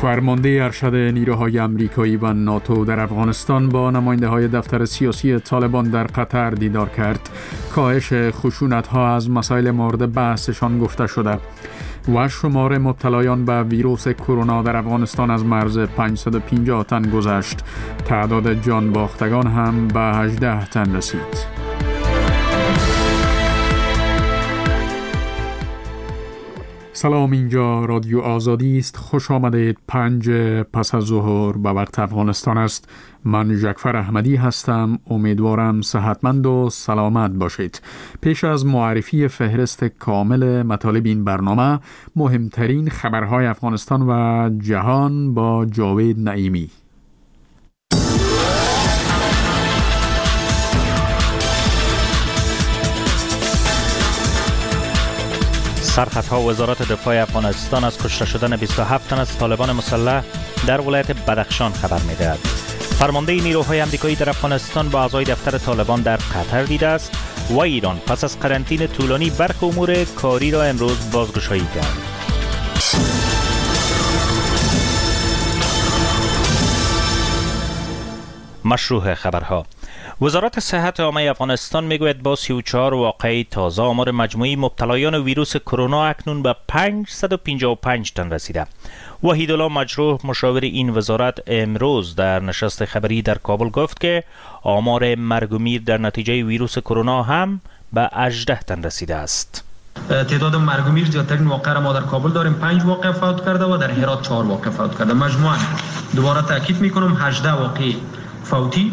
فرمانده ارشد نیروهای آمریکایی و ناتو در افغانستان با نماینده‌های دفتر سیاسی طالبان در قطر دیدار کرد. کاهش خشونت‌ها از مسائل مورد بحثشان گفته شده و شمار مبتلایان به ویروس کرونا در افغانستان از مرز 550 تن گذشت. تعداد جان باختگان هم به 18 تن رسید. سلام، اینجا رادیو آزادی است. خوش آمدید. 5 پس از ظهر به وقت افغانستان است. من جعفر احمدی هستم. امیدوارم صحتمند و سلامت باشید. پیش از معرفی فهرست کامل مطالب این برنامه، مهمترین خبرهای افغانستان و جهان با جاوید نعیمی. سرخطها وزارت دفاع افغانستان از کشته شدن 27 تن از طالبان مسلح در ولایت بدخشان خبر می‌دهد. فرمانده نیروهای آمریکایی در افغانستان با اعضای دفتر طالبان در قطر دیده است و ایران پس از قرنطینه طولانی برخی امور کاری را امروز بازگشایی کرد. مشروع خبرها. وزارت صحت عامه افغانستان میگوید با 34 واقعه تازه آمار مجموعی مبتلایان ویروس کرونا اکنون به 555 تن رسیده. وحیدالله مجروح مشاور این وزارت امروز در نشست خبری در کابل گفت که آمار مرگ و میر در نتیجه ویروس کرونا هم به 18 تن رسیده است. تعداد مرگ و میر زیادترین واقعه را ما در کابل داریم، 5 واقعه فوت کرده و در هرات 4 واقعه فوت کرده. مجموعاً دوباره تاکید میکنم 18 واقعه فوتی،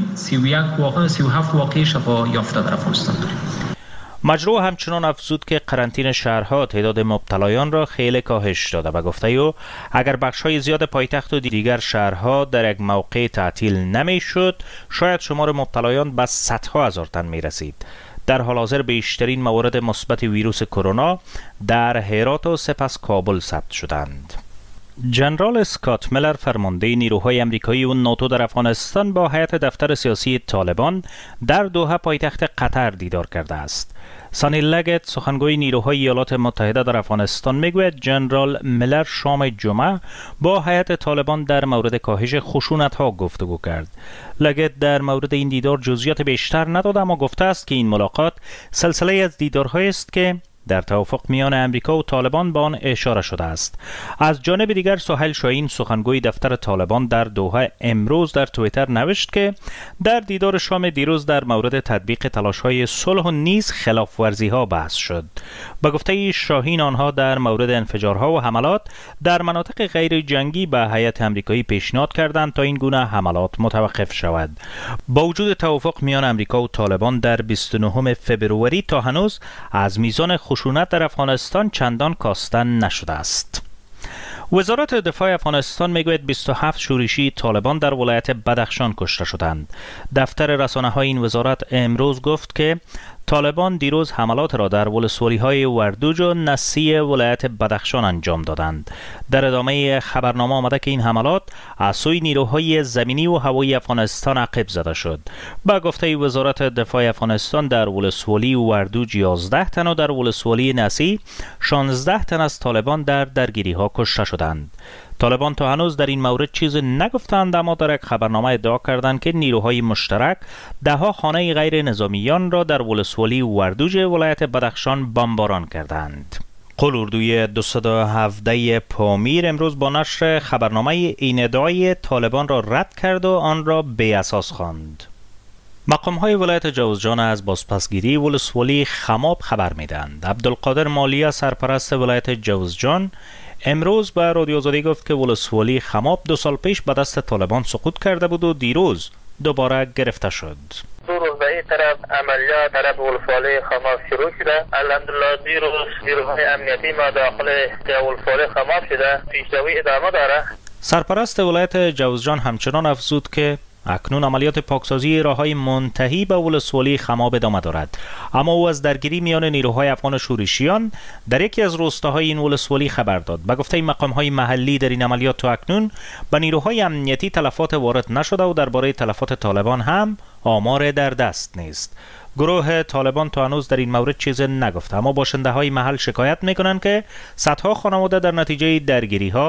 37 واقعه شفا یافته در افغانستان داریم. مجروح همچنان افزود که قرنطینه شهرها تعداد مبتلایان را خیلی کاهش داده و گفته او اگر بخش‌های زیاد پایتخت و دیگر شهرها در یک موقع تعطیل نمی‌شد، شاید شمار مبتلایان به صدها هزار تن می‌رسید. در حال حاضر بیشترین موارد مثبت ویروس کرونا در هرات و سپس کابل ثبت شدند. جنرال اسکات میلر فرمانده نیروهای آمریکایی و ناتو در افغانستان با هیئت دفتر سیاسی طالبان در دوحه پایتخت قطر دیدار کرده است. سانی لگت سخنگوی نیروهای ایالات متحده در افغانستان میگوید جنرال میلر شام جمعه با هیئت طالبان در مورد کاهش خشونت‌ها گفتگو کرد. لگت در مورد این دیدار جزئیات بیشتر نداد، اما گفته است که این ملاقات سلسله از دیدارهایی است که در توافق میان امریکا و طالبان به آن اشاره شده است. از جانب دیگر سهیل شاهین سخنگوی دفتر طالبان در دوحه امروز در توییتر نوشت که در دیدار شام دیروز در مورد تطبیق تلاش‌های صلح و نیز خلاف ورزی‌ها بحث شد. به گفته شاهین آنها در مورد انفجارها و حملات در مناطق غیر جنگی به هیئت آمریکایی پیشنهاد کردند تا این گونه حملات متوقف شود. با وجود توافق میان امریکا و طالبان در 29 فوریه تا هنوز از میزان خشونت در افغانستان چندان کاسته نشده است. وزارت دفاع افغانستان میگوید 27 شورشی طالبان در ولایت بدخشان کشته شدند. دفتر رسانه‌های این وزارت امروز گفت که طالبان دیروز حملات را در ولسوالی‌های وردوج و نسی ولایت بدخشان انجام دادند. در ادامه خبرنامه آمده که این حملات از سوی نیروهای زمینی و هوایی افغانستان عقب زده شد. با گفته وزارت دفاع افغانستان در ولسوالی وردوج 11 تن و در ولسوالی نسی 16 تن از طالبان در درگیری‌ها کشته شدند. طالبان تا هنوز در این مورد چیزی نگفتند، اما در یک خبرنامه ادعا کردند که نیروهای مشترک ده‌ها خانه غیر نظامیان را در ولسوالی وردوج ولایت بدخشان بمباران کردند. قل اردوی 217 پامیر امروز با نشر خبرنامه این ادعای طالبان را رد کرد و آن را بی اساس خواند. مقام‌های ولایت جوزجان از بازپسگیری ولسوالی خماب خبر می‌دهند. عبدالقادر مالیه سرپرست ولایت جوزجان امروز به رادیو آزادی گفت که ولسوالی خماب 2 سال پیش به دست طالبان سقوط کرده بود و دیروز دوباره گرفته شد. 2 روز به این طرف عملیات طرف ولسوالی خماب شروع شده. الحمدلله دیروز نیروهای امنیتی ما داخل ولسوالی خماب شده، پیشروی ادامه داره. سرپرست ولایت جوزجان همچنان افزود که اکنون عملیات پاکسازی راههای منتهی به ولسوالی خماب ادامه دارد، اما او از درگیری میان نیروهای افغان شورشیان در یکی از روستاهای این ولسوالی خبر داد. به گفته مقام‌های محلی در این عملیات تا اکنون به نیروهای امنیتی تلفات وارد نشده و درباره تلفات طالبان هم آمار در دست نیست. گروه طالبان تا هنوز در این مورد چیز نگفته، اما باشنده های محل شکایت میکنند که صدها خانواده در نتیجه درگیری ها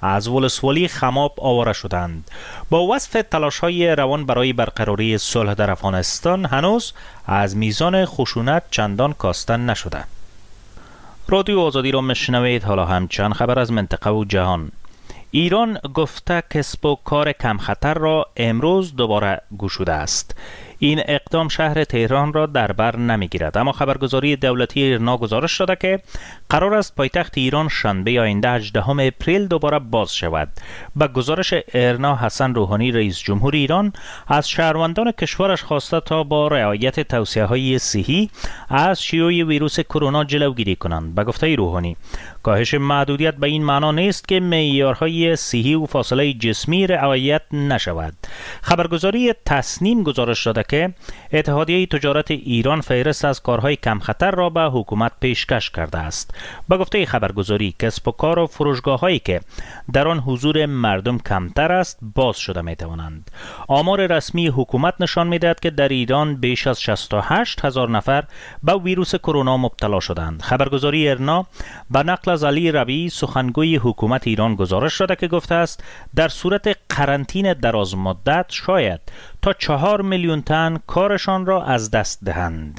از ولسوالی خماب آواره شدند. با وصف تلاش‌های روان برای برقراری صلح در افغانستان هنوز از میزان خشونت چندان کاسته نشده. رادیو آزادی را میشنوید. حالا هم چند خبر از منطقه و جهان. ایران گفته کسب و کار کم خطر را امروز دوباره گشوده است. این اقدام شهر تهران را در بر نمیگیرد، اما خبرگزاری دولتی ایرنا گزارش داده که قرار است پایتخت ایران شنبه آینده 18 اپریل دوباره باز شود. به گزارش ایرنا، حسن روحانی رئیس جمهور ایران از شهروندان کشورش خواسته تا با رعایت توصیه‌های صحی از شیوع ویروس کرونا جلوگیری کنند. به گفته روحانی، کاهش محدودیت به این معنا نیست که معیارهای صحی و فاصله جسمی رعایت نشود. خبرگزاری تصنیم گزارش داده که اتحادیه تجارت ایران فهرست از کارهای کم خطر را به حکومت پیشکش کرده است. به گفته خبرگزاری، کسب و کار و فروشگاه‌هایی که در آن حضور مردم کمتر است باز شده می‌توانند. آمار رسمی حکومت نشان می‌دهد که در ایران بیش از 68,000 نفر به ویروس کرونا مبتلا شدند. خبرگزاری ایرنا به نقل از علی ربیعی سخنگوی حکومت ایران گزارش داده که گفته است در صورت قرنطینه دراز مدت شاید تا 4 میلیون تن کارشان را از دست دهند.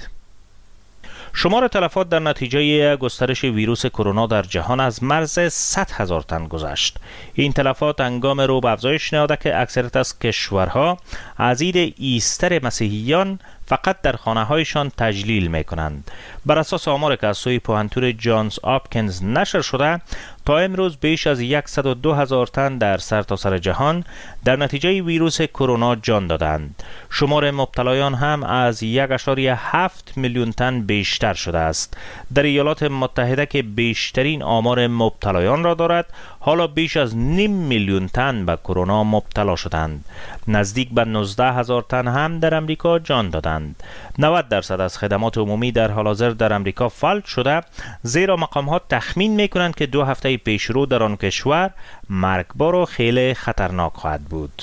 شمار تلفات در نتیجه گسترش ویروس کرونا در جهان از مرز 100,000 تن گذشت. این تلفات هنگام رو به افزایش نهاده که اکثریت از کشورها از عید ایستر مسیحیان فقط در خانه‌هایشان تجلیل می‌کنند. بر اساس آماری که از سوی پوهنتون جانز آپکینز نشر شده، تا امروز بیش از 102,000 تن در سرتاسر جهان در نتیجه ویروس کرونا جان دادند. شمار مبتلایان هم از 1.7 میلیون تن بیشتر شده است. در ایالات متحده که بیشترین آمار مبتلایان را دارد، حالا بیش از 0.5 میلیون تن به کرونا مبتلا شدند. نزدیک به 19,000 تن هم در امریکا جان دادند. 90% از خدمات عمومی در حال حاضر در امریکا فلج شده، زیرا مقام‌ها تخمین می‌کنند که 2 هفته پیشرو در آن کشور مرگبار و خیلی خطرناک خواهد بود.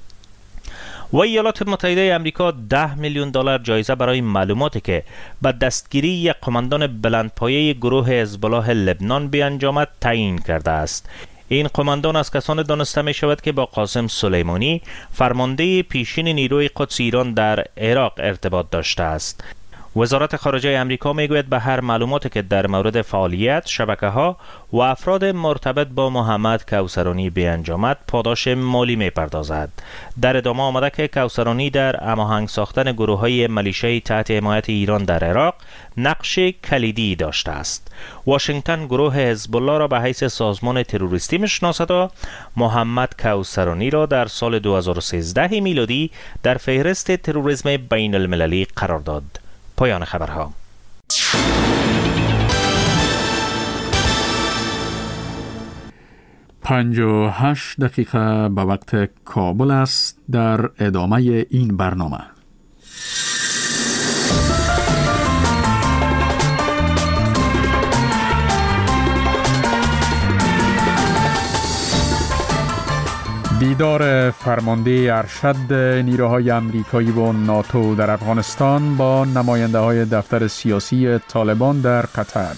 و ایالات متحده امریکا $10 میلیون جایزه برای معلوماتی که به دستگیری یک قماندان بلندپایه گروه حزب‌الله لبنان بیانجامد تعیین کرده است. این قماندان از کسان دانسته می شود که با قاسم سلیمانی، فرمانده پیشین نیروی قدس ایران در عراق ارتباط داشته است. وزارت خارجه امریکا میگوید به هر معلوماتی که در مورد فعالیت شبکه‌ها و افراد مرتبط با محمد کوثرانی بیانجامد پاداش مالی میپردازد. در ادامه آمده که کوثرانی در هماهنگ ساختن گروه‌های ملیشه‌ای تحت حمایت ایران در عراق نقش کلیدی داشته است. واشنگتن گروه حزب الله را به حیث سازمان تروریستی میشناسد و محمد کوثرانی را در سال 2013 میلادی در فهرست تروریسم بین المللی قرار داد. پایان خبرها. 58 دقیقه به وقت کابل است. در ادامه این برنامه دیدار فرمانده ارشد نیروهای آمریکایی و ناتو در افغانستان با نماینده‌های دفتر سیاسی طالبان در قطر.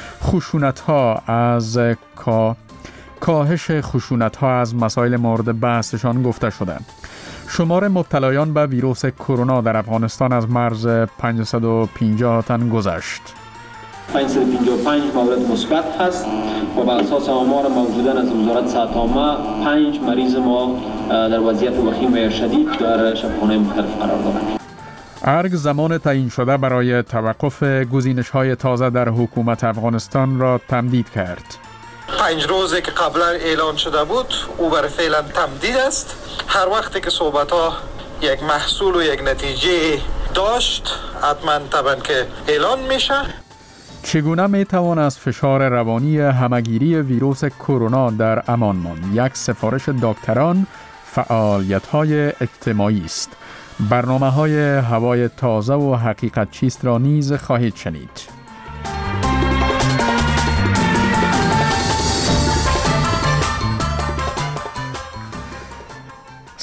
کاهش خشونت‌ها از مسائل مورد بحثشان گفته شده. شمار مبتلایان به ویروس کرونا در افغانستان از مرز 550 تن گذشت. 555 مورد مثبت هست و بر اساس آمار موجوده از وزارت صحت عامه 5 مریض ما در وضعیت وخیم و شدید در شبخانه مختلف قرار دارند. ارگ زمان تعیین شده برای توقف گزینش‌های تازه در حکومت افغانستان را تمدید کرد. 5 روزی که قبلا اعلان شده بود او برای فعلا تمدید است. هر وقتی که صحبت‌ها یک محصول و یک نتیجه داشت حتما طبعا که اعلان میشه. چگونه میتوان از فشار روانی همگیری ویروس کرونا در امان ماند؟ یک سفارش دکتران فعالیت‌های اجتماعی است. برنامه‌های هوای تازه و حقیقت چیست را نیز خواهید شنید.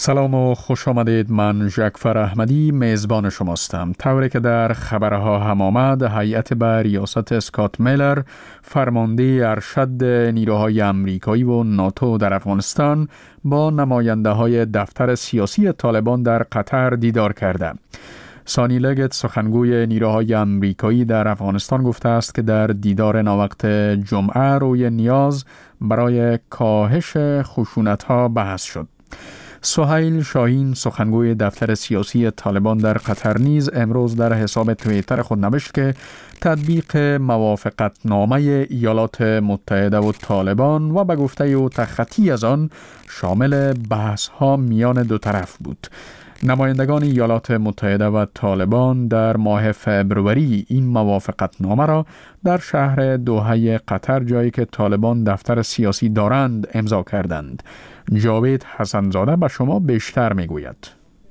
سلام و خوش آمدید. من جعفر احمدی میزبان شماستم. طوری که در خبرها هم آمد، هیئت به ریاست اسکات میلر، فرمانده ارشد نیروهای امریکایی و ناتو در افغانستان، با نماینده های دفتر سیاسی طالبان در قطر دیدار کرده. سانی لگت، سخنگوی نیروهای امریکایی در افغانستان، گفته است که در دیدار ناوقت جمعه روی نیاز برای کاهش خشونت‌ها بحث شد. سهیل شاهین، سخنگوی دفتر سیاسی طالبان در قطر، نیز امروز در حساب توییتر خود نوشت که تطبیق موافقتنامه ایالات متحده و طالبان و به گفته او تخطی از آن شامل بحث‌ها میان دو طرف بود. نمایندگان ایالات متحده و طالبان در ماه فبروری این موافقتنامه را در شهر دوحه قطر، جایی که طالبان دفتر سیاسی دارند، امضا کردند. جاوید حسنزاده به شما بیشتر میگوید.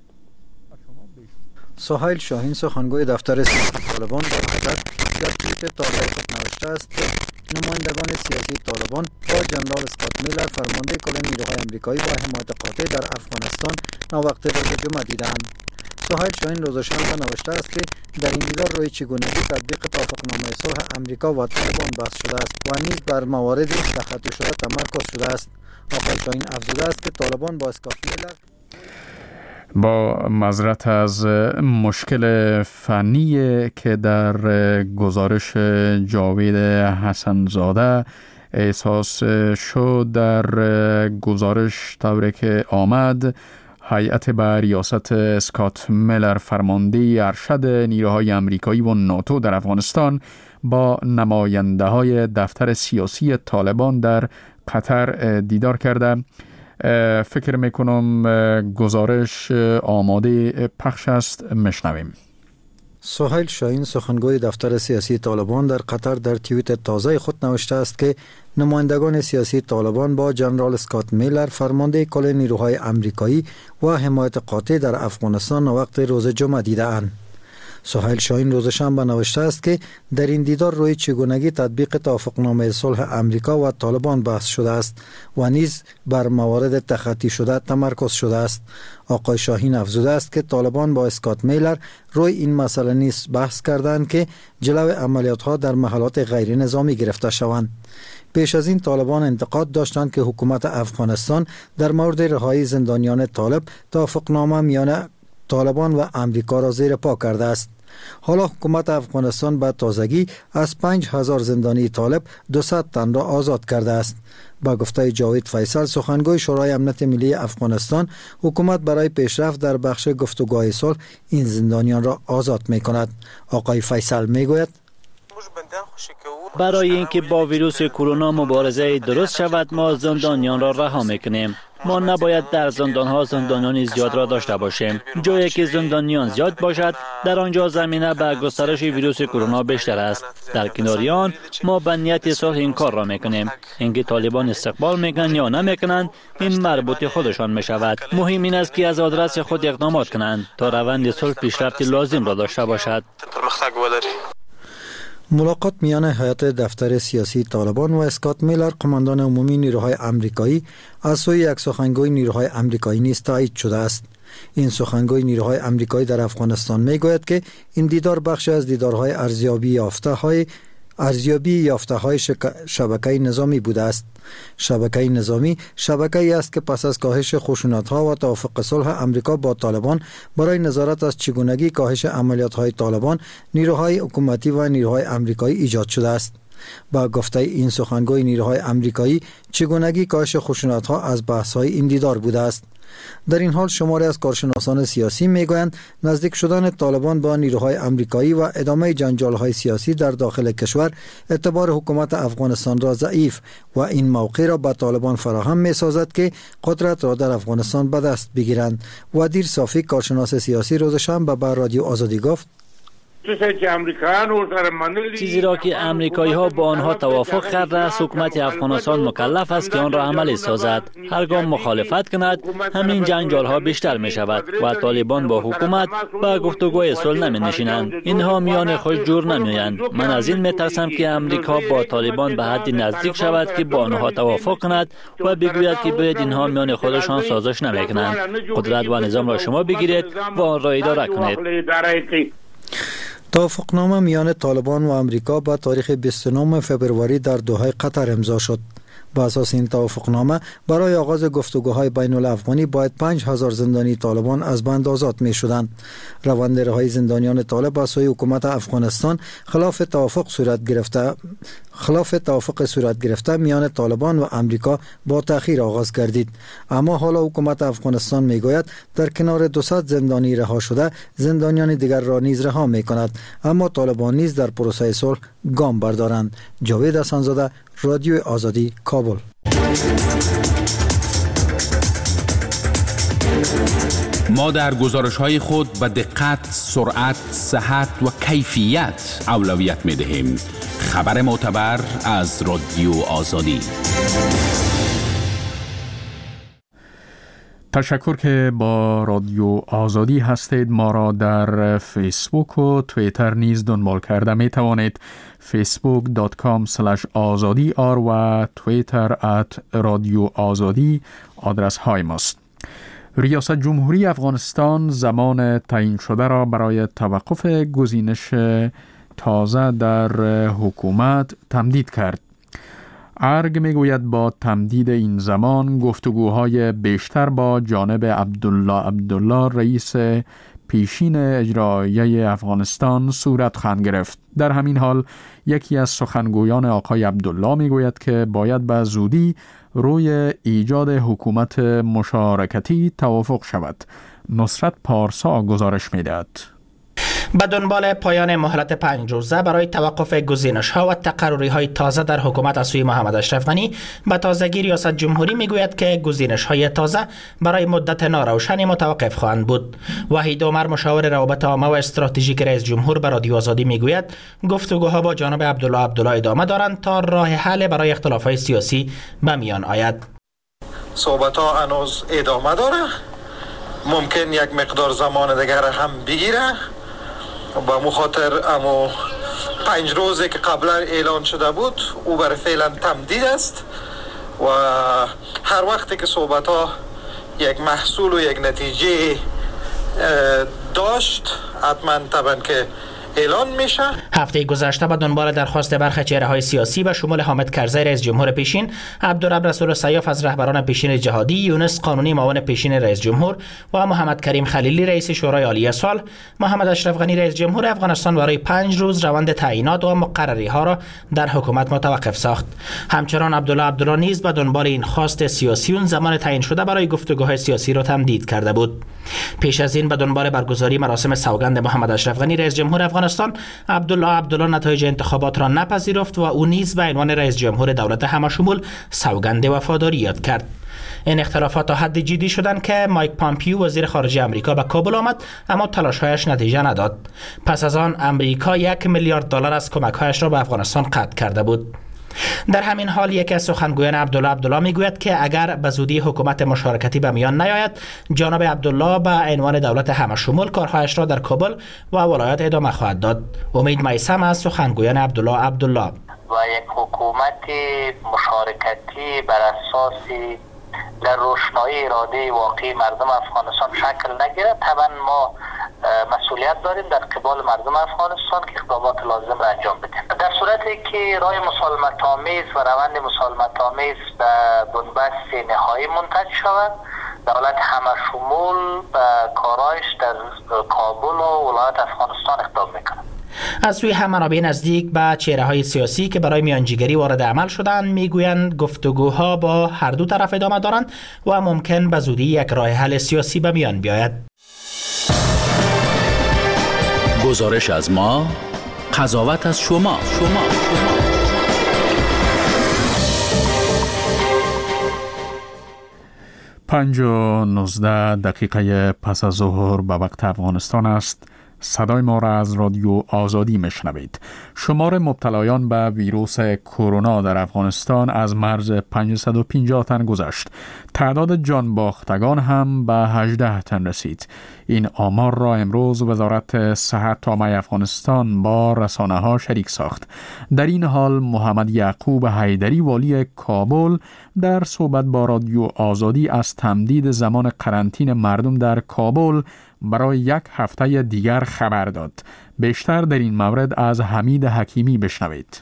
سهیل شاهین، سخنگوی دفتر سیاسی طالبان در قطر، در توییتر تازه خود نوشته است که نمایندگان سیاسی طالبان با جنرال اسکات میلر، فرمانده کل نیروهای امریکایی، با حمایت قاطع در افغانستان ناوقت روز جمعه دیدند. سهیل شاهین روز شنبه نوشته است که در این دیدار روی چگونگی تطبیق توافقنامه صلح امریکا و طالبان بحث شده است و نیز بر موارد تخطی شده تمرکز شده است. آقای شاهین افزوده است که طالبان با اسکات میلر با معذرت از مشکل فنی که در گزارش جاوید حسنزاده احساس شد، در گزارش طوری که آمد، هیئت به ریاست اسکات میلر، فرمانده ارشد نیروهای امریکایی و ناتو در افغانستان، با نماینده های دفتر سیاسی طالبان در قطر دیدار کرده. فکر میکنم گزارش آماده پخش است، مشنویم. سهیل شاهین، سخنگوی دفتر سیاسی طالبان در قطر، در توییت تازه خود نوشته است که نمایندگان سیاسی طالبان با جنرال اسکات میلر، فرمانده کل نیروهای امریکایی، و حمایت قاطع در افغانستان وقت روز جمعه دیده‌اند. سهیل شاهین روز شنبه نوشته است که در این دیدار روی چگونگی تطبیق توافقنامه صلح امریکا و طالبان بحث شده است و نیز بر موارد تخطی شده تمرکز شده است. آقای شاهین افزوده است که طالبان با اسکات میلر روی این مسئله نیز بحث کردند که جلوی عملیات‌ها در محلات غیر نظامی گرفته شوند. پیش از این طالبان انتقاد داشتند که حکومت افغانستان در مورد رهایی زندانیان طالب توافقنامه میان طالبان و امریکا را زیر پا کرده است. حالا حکومت افغانستان به تازگی از 5000 زندانی طالب 200 تن را آزاد کرده است. با گفته جاوید فیصل، سخنگوی شورای امنیت ملی افغانستان، حکومت برای پیشرفت در بخش گفتگوهای صلح این زندانیان را آزاد می کند. آقای فیصل می گوید برای اینکه با ویروس کرونا مبارزه درست شود، ما زندانیان را رها میکنیم. ما نباید در زندانها زندانیان زیاد را داشته باشیم. جایی که زندانیان زیاد باشد، در آنجا زمینه به گسترش ویروس کرونا بیشتر است. در کنار آن، ما به نیت صلح این کار را میکنیم. اینکه طالبان استقبال میکنند یا نمیکنند، این مربوط خودشان میشود. مهم این است که از آدرس خود اقدامات کنند تا روند صلح پیشرفت لازم را داشته باشد. ملاقات میان هیئت دفتر سیاسی طالبان و اسکات میلر، قماندان عمومی نیروهای امریکایی، از سوی یک سخنگوی نیروهای امریکایی نیز تایید شده است. این سخنگوی نیروهای امریکایی در افغانستان میگوید که این دیدار بخشی از دیدارهای ارزیابی یافته‌های شبکه نظامی بوده است. شبکه نظامی شبکه‌ای است که پس از کاهش خشونت‌ها و توافق صلح امریکا با طالبان برای نظارت از چگونگی کاهش عملیات‌های طالبان، نیروهای حکومتی و نیروهای امریکایی ایجاد شده است. با گفته این سخنگوی نیروهای امریکایی، چگونگی کاهش خشونت‌ها از بحث‌های این دیدار بوده است. در این حال شماری از کارشناسان سیاسی میگویند نزدیک شدن طالبان با نیروهای امریکایی و ادامه جنجال‌های سیاسی در داخل کشور اعتبار حکومت افغانستان را ضعیف و این موقع را به طالبان فراهم می‌سازد که قدرت را در افغانستان به دست بگیرند. ودیر صافی، کارشناس سیاسی، روز شنبه به رادیو آزادی گفت: چیزی را که امریکایی ها با آنها توافق کرده است، حکومت افغانستان مکلف است که آن را عملی سازد. هرگاه مخالفت کند همین جنجال ها بیشتر می شود و طالبان با حکومت با گفتگوی صلح نمی نشینند. اینها میان خود جور نمیآیند. من از این میترسم که امریکا با طالبان به حدی نزدیک شود که با آنها توافق کند و بگوید که باید اینها میان خودشان سازش نمیکنند. قدرت و نظام را شما بگیرید و آن را اداره کنید. توافقنامه میان طالبان و امریکا با تاریخ 29 فبروری در دوحه قطر امضا شد. با اساس این توافقنامه برای آغاز گفتگوهای بین الافغانی باید 5000 زندانی طالبان از بند آزاد می شدند. روند رهایی زندانیان طالب از سوی حکومت افغانستان خلاف توافق صورت گرفته میان طالبان و امریکا با تأخیر آغاز گردید. اما حالا حکومت افغانستان می گوید در کنار 200 زندانی رها شده زندانیان دیگر را نیز رها می کند، اما طالبان نیز در پروسه صلح گام بردارند. جاوید حسن‌زاده، رادیو آزادی، کابل. ما در گزارش‌های خود به دقت، سرعت، صحت و کیفیت اولویت می‌دهیم. خبر معتبر از رادیو آزادی. تشکر که با رادیو آزادی هستید. ما را در فیسبوک و توییتر نیز دنبال کرده می توانید. facebook.com/azadi و توییتر @رادیو آزادی آدرس های ماست. ریاست جمهوری افغانستان زمان تعیین شده را برای توقف گزینش تازه در حکومت تمدید کرد. ارگ میگوید با تمدید این زمان گفتگوهای بیشتر با جانب عبدالله رئیس پیشین اجراییه افغانستان صورت خواهد گرفت. در همین حال یکی از سخنگویان آقای عبدالله میگوید که باید به زودی روی ایجاد حکومت مشارکتی توافق شود. نصرت پارسا گزارش میدهد. به دنبال پایان مهلت 5 روزه برای توقف گزینش‌ها و تقرری‌های تازه در حکومت از سوی محمد اشرف غنی، به تازگی ریاست جمهوری میگوید که گزینش‌های تازه برای مدت ناروشنی متوقف خواهند بود. وحید عمر، مشاور روابط عامه و استراتژیک رئیس جمهور، به رادیو آزادی میگوید گفتگوها با جناب عبدالله ادامه دارند تا راه حل برای اختلافات سیاسی به میان آید. صحبت‌ها هنوز ادامه داره. ممکن یک مقدار زمان دیگر هم بگیره. با مخاطر امو 5 روزی که قبلا اعلان شده بود او برای فعلا تمدید است و هر وقتی که صحبت ها یک محصول و یک نتیجه داشت حتما طبعا که اعلان میشه. هفته گذشته به دنبال درخواست برخی چهره‌های سیاسی به شمول حامد کرزی رئیس جمهور پیشین، عبدالرب رسول سیاف از رهبران پیشین جهادی، یونس قانونی معاون پیشین رئیس جمهور و محمد کریم خلیلی رئیس شورای عالی صلح، محمد اشرف غنی رئیس جمهور افغانستان برای 5 روز روند تعیینات و مقرری‌ها را در حکومت متوقف ساخت. همچنان عبدالله نیز به دنبال این خواست سیاسیون زمان تعیین شده برای گفتگوهای سیاسی را تمدید کرده بود. پیش از این به دنبال برگزاری مراسم سوگند محمد اشرف غنی رئیس جمهور افغانستان، عبدالله نتایج انتخابات را نپذیرفت و او نیز به عنوان رئیس جمهور دولت همشمول سوگند وفاداری یاد کرد. این اختلافات تا حد جدی شدند که مایک پامپیو وزیر خارجه امریکا به کابل آمد، اما تلاش‌هایش نتیجه نداد. پس از آن امریکا $1 میلیارد از کمک‌هایش را به افغانستان قطع کرده بود. در همین حال یکی از سخنگویان عبدالله میگوید که اگر به زودی حکومت مشارکتی به میان نیاید، جناب عبدالله به عنوان دولت همشمول کارهایش را در کابل و ولایات ادامه خواهد داد. امید میثم از سخنگویان عبدالله و یک حکومت مشارکتی بر اساس در روشنایی اراده واقعی مردم افغانستان شکل نگیرد، طبعا ما مسئولیت داریم در قبال مردم افغانستان که اقدامات لازم را انجام بدیم. در صورتی که راه مسالمت‌آمیز و روند مسالمت‌آمیز به بنبست نهایی منتج شود، دولت همشمول به کارایش در کابل و ولایت افغانستان اقدام میکنه. از سوی هم منابع نزدیک به چهره‌های سیاسی که برای میانجیگری وارد عمل شدند میگویند گفتگوها با هر دو طرف ادامه دارند و ممکن به زودی یک راه حل سیاسی به میان بیاید. گزارش از ما، قضاوت از شما. 5:19 پس از ظهر به وقت افغانستان است. صدای ما را از رادیو آزادی میشنوید. شمار مبتلایان به ویروس کرونا در افغانستان از مرز 550 تن گذشت. تعداد جان باختگان هم به 18 تن رسید. این آمار را امروز وزارت صحت عامه افغانستان با رسانه‌ها شریک ساخت. در این حال محمد یعقوب حیدری والی کابل در صحبت با رادیو آزادی از تمدید زمان قرنطینه مردم در کابل برای 1 هفته دیگر خبر داد. بیشتر در این مورد از حمید حکیمی بشنوید.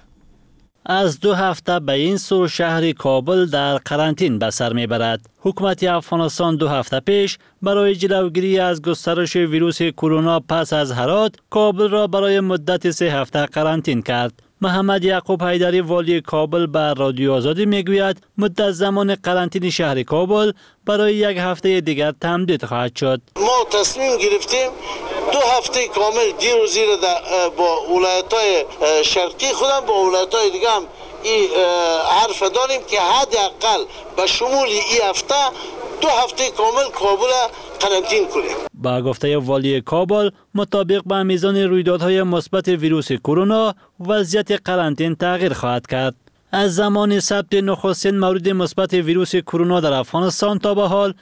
از 2 هفته به این سو شهر کابل در قرنطین به سر میبرد. حکومت افغانستان 2 هفته پیش برای جلوگیری از گسترش ویروس کرونا پس از هرات کابل را برای مدت 3 هفته قرنطین کرد. محمد یعقوب حیدری والی کابل به رادیو آزادی میگوید مدت زمان قرنطینه شهر کابل برای 1 هفته دیگر تمدید خواهد شد. ما تصمیم گرفتیم 2 هفته کامل دیر و زیر با ولایت‌های شرقی خودم با ولایت‌های دیگه هم این حرف داریم که حداقل به شمول این هفته 2 هفته کامل کابل قرنطین کنیم. با گفته والی کابل مطابق با میزان رویدادهای مثبت ویروس کرونا وضعیت قرنطین تغییر خواهد کرد. از زمان ثبت نخستین مورد مثبت ویروس کرونا در افغانستان تا به حال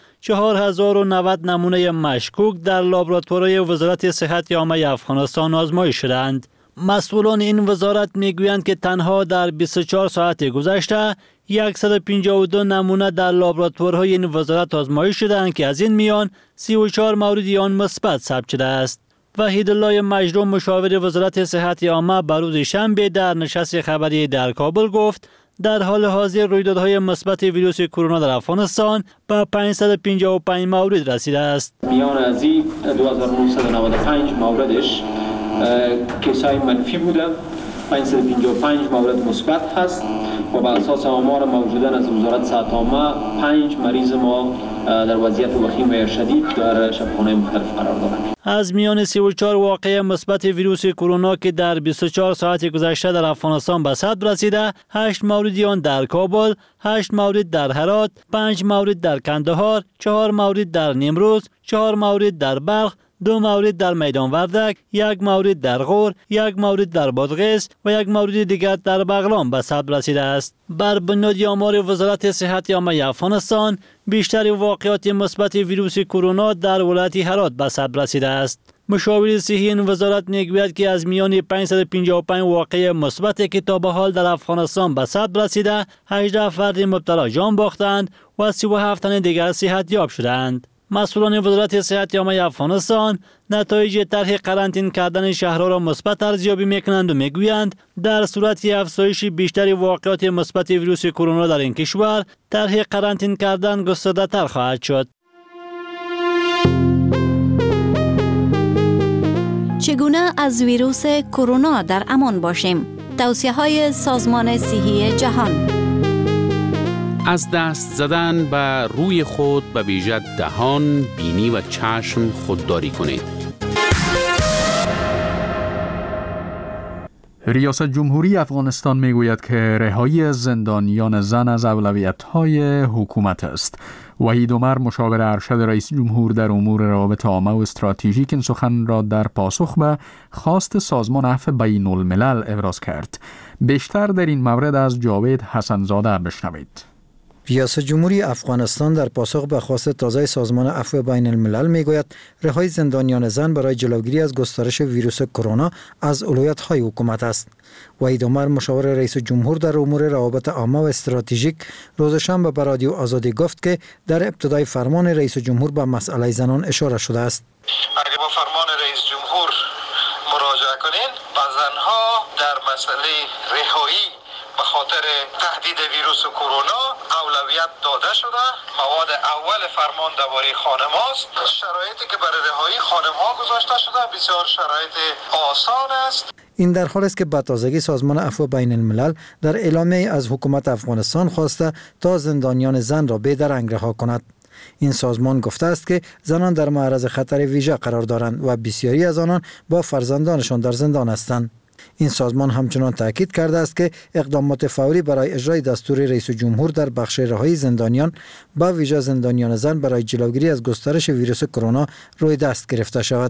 4090 نمونه مشکوک در لابراتوارهای وزارت صحت عامه افغانستان آزمایش شدند. مسئولان این وزارت میگویند که تنها در 24 ساعت گذشته 152 نمونه در لابراتوارهای این وزارت آزمایش شدند که از این میان 34 مورد آن مثبت ثبت شده است. وحید الله مجروح مشاور وزارت صحت عامه بر روز شنبه در نشست خبری در کابل گفت در حال حاضر رویدادهای مثبت ویروس کرونا در افغانستان به 555 مورد رسیده است. میان از این 2995 موردش کیسای منفی بوده، 555 مورد مثبت هست و بر اساس آمار موجوده از وزارت صحت عامه 5 مریض ما در وضعیت وخیم و شدید در شبخانه مختلف قرار دارند. از میان 34 واقعه مثبت ویروس کرونا که در 24 ساعت گذشته در افغانستان به ثبت رسیده، 8 مورد آن در کابل، 8 مورد در هرات، 5 مورد در کندهار، 4 مورد در نیمروز، 4 مورد در بلخ، 2 مورد در میدان وردک، 1 مورد در غور، 1 مورد در بادغیس و 1 مورد دیگر در بغلان به ثبت رسیده است. بر بنیاد آمار وزارت صحت عامه افغانستان، بیشتر واقعات مثبت ویروس کرونا در ولایت هرات به ثبت رسیده است. مشاور صحی این وزارت میگوید که از میان 555 واقعه مثبت که تا به حال در افغانستان به ثبت رسیده، 18 فرد مبتلا جان باختند و 37 تن دیگر صحتیاب شدند. مسئولان وزارت صحت عامه افغانستان نتایج طرح قرنطین کردن شهرها را مثبت ارزیابی میکنند و میگویند در صورت افزایش بیشتر واقعات مثبت ویروس کرونا در این کشور طرح قرنطین کردن گسترده تر خواهد شد. چگونه از ویروس کرونا در امان باشیم؟ توصیه‌های سازمان صحی جهان. از دست زدن به روی خود به ویژه دهان، بینی و چشم خودداری کنید. ریاست جمهوری افغانستان میگوید که رهایی زندانیان زن از اولویت‌های حکومت است. وحید عمر مشاور ارشد رئیس جمهور در امور روابط عامه و استراتژیک این سخن را در پاسخ به خواست سازمان عفو بین الملل ابراز کرد. بیشتر در این مورد از جاوید حسنزاده بشنوید. ریاست جمهوری افغانستان در پاسخ به خواست تازه سازمان عفو بین الملل میگوید رهایی زندانیان زن برای جلوگیری از گسترش ویروس کرونا از اولویت‌های حکومت است. وحید عمر مشاور رئیس جمهور در امور روابط عامه و استراتژیک روز شنبه به رادیو آزادی گفت که در ابتدای فرمان رئیس جمهور به مسئله زنان اشاره شده است. اگر با فرمان رئیس جمهور مراجعه کنین با زنها در مسئله رهایی به خاطر تهدید ویروس کرونا اولویت داده شده. مواد اول فرمان درباره خانم هاست. شرایطی که برای رهایی خانم ها گذاشته شده بسیار شرایط آسان است. این در حال است که به تازگی سازمان عفو بین الملل در اعلامیه از حکومت افغانستان خواسته تا زندانیان زن را بی‌درنگ رها کند. این سازمان گفته است که زنان در معرض خطر ویژه قرار دارند و بسیاری از آنان با فرزندانشان در زندان هستند. این سازمان همچنان تاکید کرده است که اقدامات فوری برای اجرای دستور رئیس جمهور در بخش رهایی زندانیان با ویژه زندانیان زن برای جلوگیری از گسترش ویروس کرونا روی دست گرفته شود.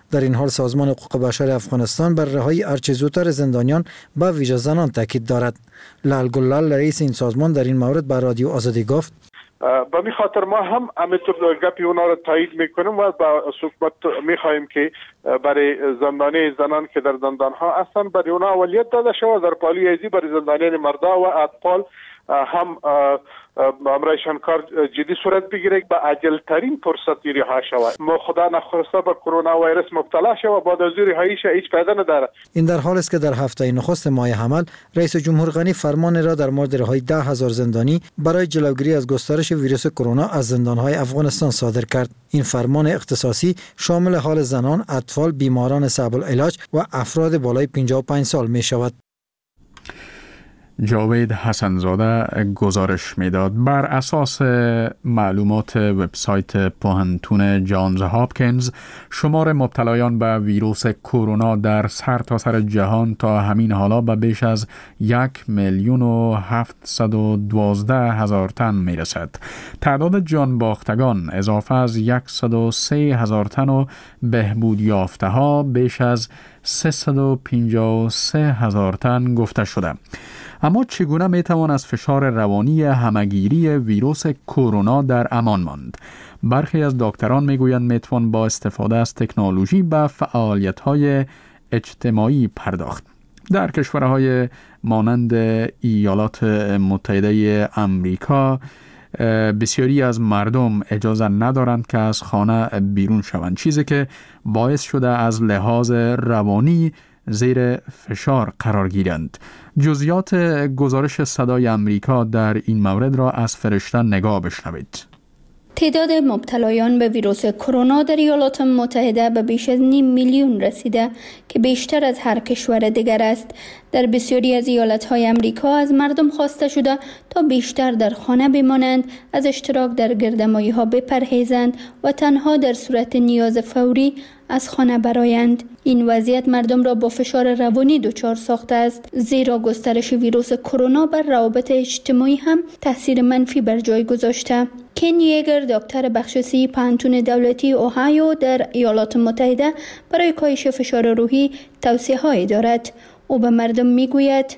در این حال سازمان حقوق بشر افغانستان بر رهایی هرچه زودتر زندانیان به ویژه زنان تاکید دارد. لال گلال رئیس این سازمان در این مورد به رادیو آزادی گفت: به می خاطر ما هم همینطور گپی اونا رو تایید میکنیم و با حکومت میخواهیم که برای زندانی زنان که در زندان ها هستند برای اونا اولیت داده شود. در پالی ایزی برای زندانیان مردا و اطفال هم امرایشان کار جدی صورت بگیره به عجل ترین فرصت رها شود. ما خدا نخواسته به کرونا ویروس مبتلا شود بعد از رهاییش هیچ فایده نداره. این در حالی است که در هفته نخست ماه حمل رئیس جمهور غنی فرمان را در مورد رهایی 10,000 زندانی برای جلوگیری از گسترش ویروس کرونا از زندان‌های افغانستان صادر کرد. این فرمان اختصاصی شامل حال زنان، اطفال، بیماران صعب العلاج و افراد بالای 55 سال می شود. جاوید حسنزاده گزارش میداد. بر اساس معلومات وبسایت پوهنتون جانز هاپکینز، شمار مبتلایان به ویروس کرونا در سرتاسر جهان تا همین حالا به بیش از 1,712,000 تن میرسد. تعداد جان باختگان اضافه از 103,000 تن و بهبود یافته ها بیش از 353,000 تن گفته شده. اما چگونه میتوان از فشار روانی همگیری ویروس کرونا در امان ماند؟ برخی از دکتران میگویند میتوان با استفاده از تکنولوژی به فعالیت‌های اجتماعی پرداخت. در کشورهای مانند ایالات متحده آمریکا بسیاری از مردم اجازه ندارند که از خانه بیرون شوند، چیزی که باعث شده از لحاظ روانی زیر فشار قرار گیرند. جزئیات گزارش صدای آمریکا در این مورد را از فرشته نگاه بشنوید. تعداد مبتلایان به ویروس کرونا در ایالات متحده به بیش از 500,000 رسیده که بیشتر از هر کشور دیگر است. در بسیاری از ایالت‌های آمریکا از مردم خواسته شده تا بیشتر در خانه بمانند، از اشتراک در گردمایی‌ها بپرهیزند و تنها در صورت نیاز فوری از خانه برآیند. این وضعیت مردم را با فشار روانی دچار ساخته است، زیرا گسترش ویروس کرونا بر روابط اجتماعی هم تاثیر منفی بر جای گذاشته. کن یگر، دکتر بخشوسی پوهنتون دولتی اوهایو در ایالات متحده، برای کاهش فشار روحی توصیه‌هایی دارد. او به مردم میگوید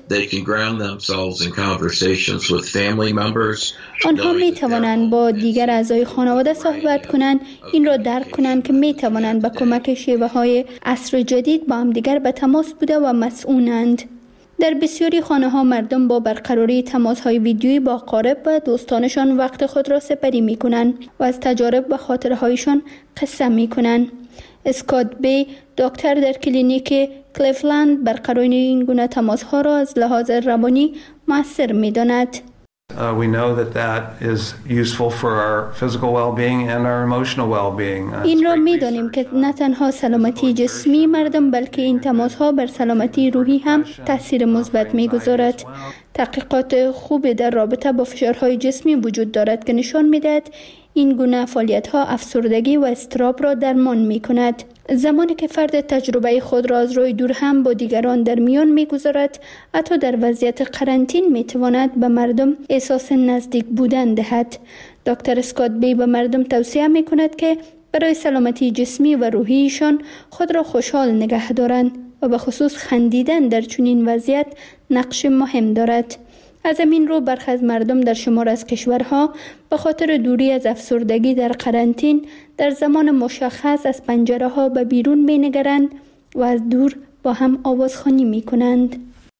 آنها می توانند با دیگر اعضای خانواده صحبت کنند، این را درک کنند که می توانند به کمک شیوه‌های عصر جدید با هم دیگر به تماس بوده و مسئولند. در بسیاری خانه‌ها مردم با برقراری تماس‌های ویدیویی با اقارب و دوستانشان وقت خود را سپری می‌کنند و از تجارب و خاطرهایشان قصه می‌کنند. اسکات بی، دکتر در کلینیک کلیفلند، برقراری این گونه تماس‌ها را از لحاظ روانی مؤثر می‌داند. We know that is useful for our physical well-being and our emotional well-being. این را می‌دانیم که نه تنها سلامتی جسمی مردم بلکه این تماس‌ها بر سلامتی روحی هم تاثیر مثبت می‌گذارد. تحقیقات خوبی در رابطه با فشارهای جسمی وجود دارد که نشان می‌دهد این گونه فعالیت‌ها افسردگی و اضطراب را درمان می‌کند. زمانی که فرد تجربه خود را از روی دور هم با دیگران در میان می‌گذارد، حتی در وضعیت قرنطینه می‌تواند به مردم احساس نزدیک بودن دهد. دکتر اسکات بی به مردم توصیه می‌کند که برای سلامتی جسمی و روحیشان خود را خوشحال نگه دارند و به خصوص خندیدن در چنین وضعیت نقش مهم دارد. از همین رو برخی از مردم در شمار از کشورها به خاطر دوری از افسردگی در قرنطینه در زمان مشخص از پنجره‌ها به بیرون می‌نگرند و از دور با هم آوازخوانی می‌کنند.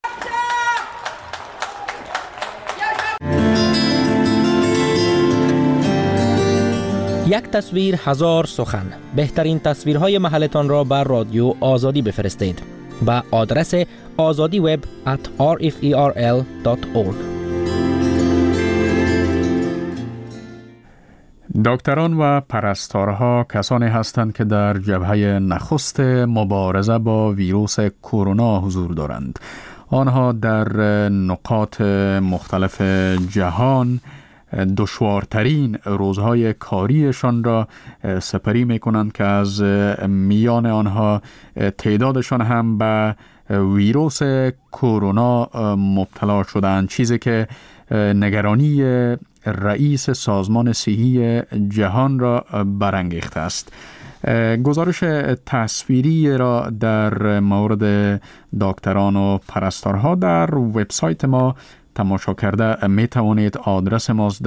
یک تصویر هزار سخن. بهترین تصویرهای محلتان را بر رادیو آزادی بفرستید با آدرس azadiweb@rferl.org. دکتران و پرستارها کسانی هستند که در جبهه نخست مبارزه با ویروس کرونا حضور دارند. آنها در نقاط مختلف جهان دشوارترین روزهای کاریشان را سپری می کنند که از میان آنها تعدادشان هم به ویروس کرونا مبتلا شدند، چیزی که نگرانی رئیس سازمان صحی جهان را برانگیخته است. گزارش تصویری را در مورد دکتران و پرستارها در وبسایت ما تماشا کرده می توانید. آدرس ماست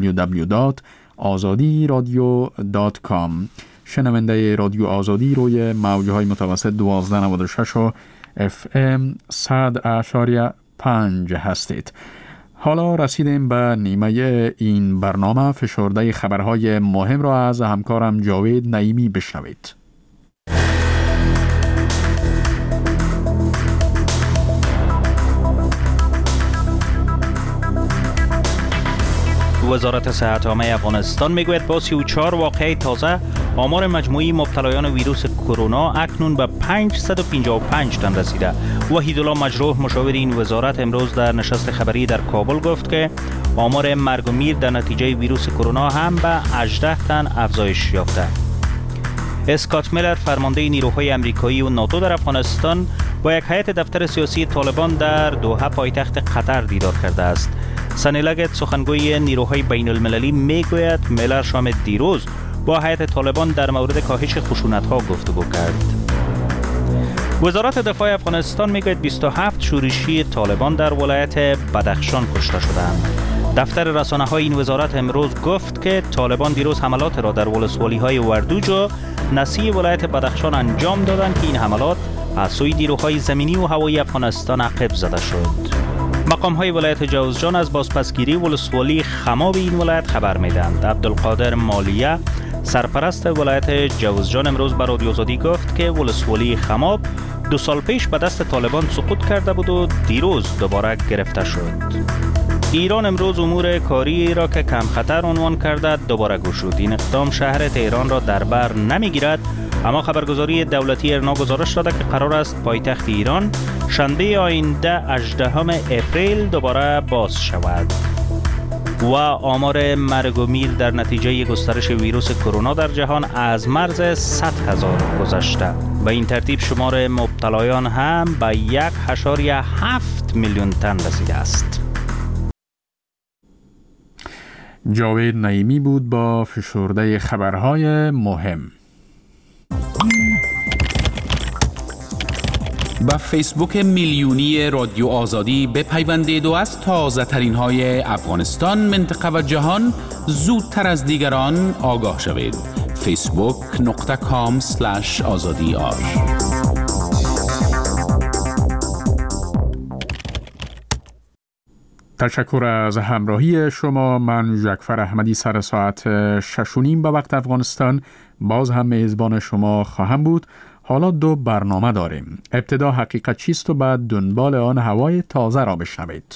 www.azadiradio.com. شنونده رادیو آزادی روی موجهای متوسط 1296 و FM 100.5 هستید. حالا رسیدیم به نیمه این برنامه. فشرده خبرهای مهم را از همکارم جاوید نعیمی بشنوید. وزارت صحت عامه افغانستان میگوید با 34 واقعه تازه آمار مجموعی مبتلایان ویروس کرونا اکنون به 555 تن رسیده. وحیدالله مجروح مشاور این وزارت امروز در نشست خبری در کابل گفت که آمار مرگ و میر در نتیجه ویروس کرونا هم به 18 تن افزایش یافته. اسکات میلر فرمانده نیروهای امریکایی و ناتو در افغانستان با یک هیئت دفتر سیاسی طالبان در دوحه پایتخت قطر دیدار کرده است. سنی لگت سخنگوی نیروهای بین المللی میگوید میلر شام دیروز با هیئت طالبان در مورد کاهش خشونت‌ها گفتگو کرد. وزارت دفاع افغانستان میگوید 27 شورشی طالبان در ولایت بدخشان کشته شدند. دفتر رسانه‌های این وزارت امروز گفت که طالبان دیروز حملات را در ولسوالی‌های وردوج و نسی ولایت بدخشان انجام دادند که این حملات از سوی نیروهای زمینی و هوایی افغانستان عقب زده شد. مقام‌های ولایت جوزجان از بازپسگیری ولسوالی خماب این ولایت خبر میدهند. عبدالقادر مالیه سرپرست ولایت جوزجان امروز به رادیو آزادی گفت که ولسوالی خماب 2 سال پیش به دست طالبان سقوط کرده بود و دیروز دوباره گرفته شد. ایران امروز امور کاری را که کم خطر عنوان کرده دوباره گشود. این اقدام شهر تهران را در بر نمیگیرد، اما خبرگزاری دولتی ارنا گزارش داده که قرار است پایتخت ایران شنبه آینده 18 اپریل دوباره باز شود. و آمار مرگ و میر در نتیجه گسترش ویروس کرونا در جهان از مرز 100,000 گذشته. به این ترتیب شمار مبتلایان هم به 1.7 میلیون تن رسیده است. جاوید نعیمی بود با فشرده خبرهای مهم. با فیسبوک میلیونی رادیو آزادی بپیوندید و از تازه ترین های افغانستان، منطقه و جهان زودتر از دیگران آگاه شوید. facebook.com/azadiar. تشکر از همراهی شما. من جعفر احمدی سر ساعت 6:30 به وقت افغانستان باز هم میزبان شما خواهم بود. حالا 2 برنامه داریم. ابتدا حقیقت چیست و بعد دنبال آن هوای تازه را بشنوید.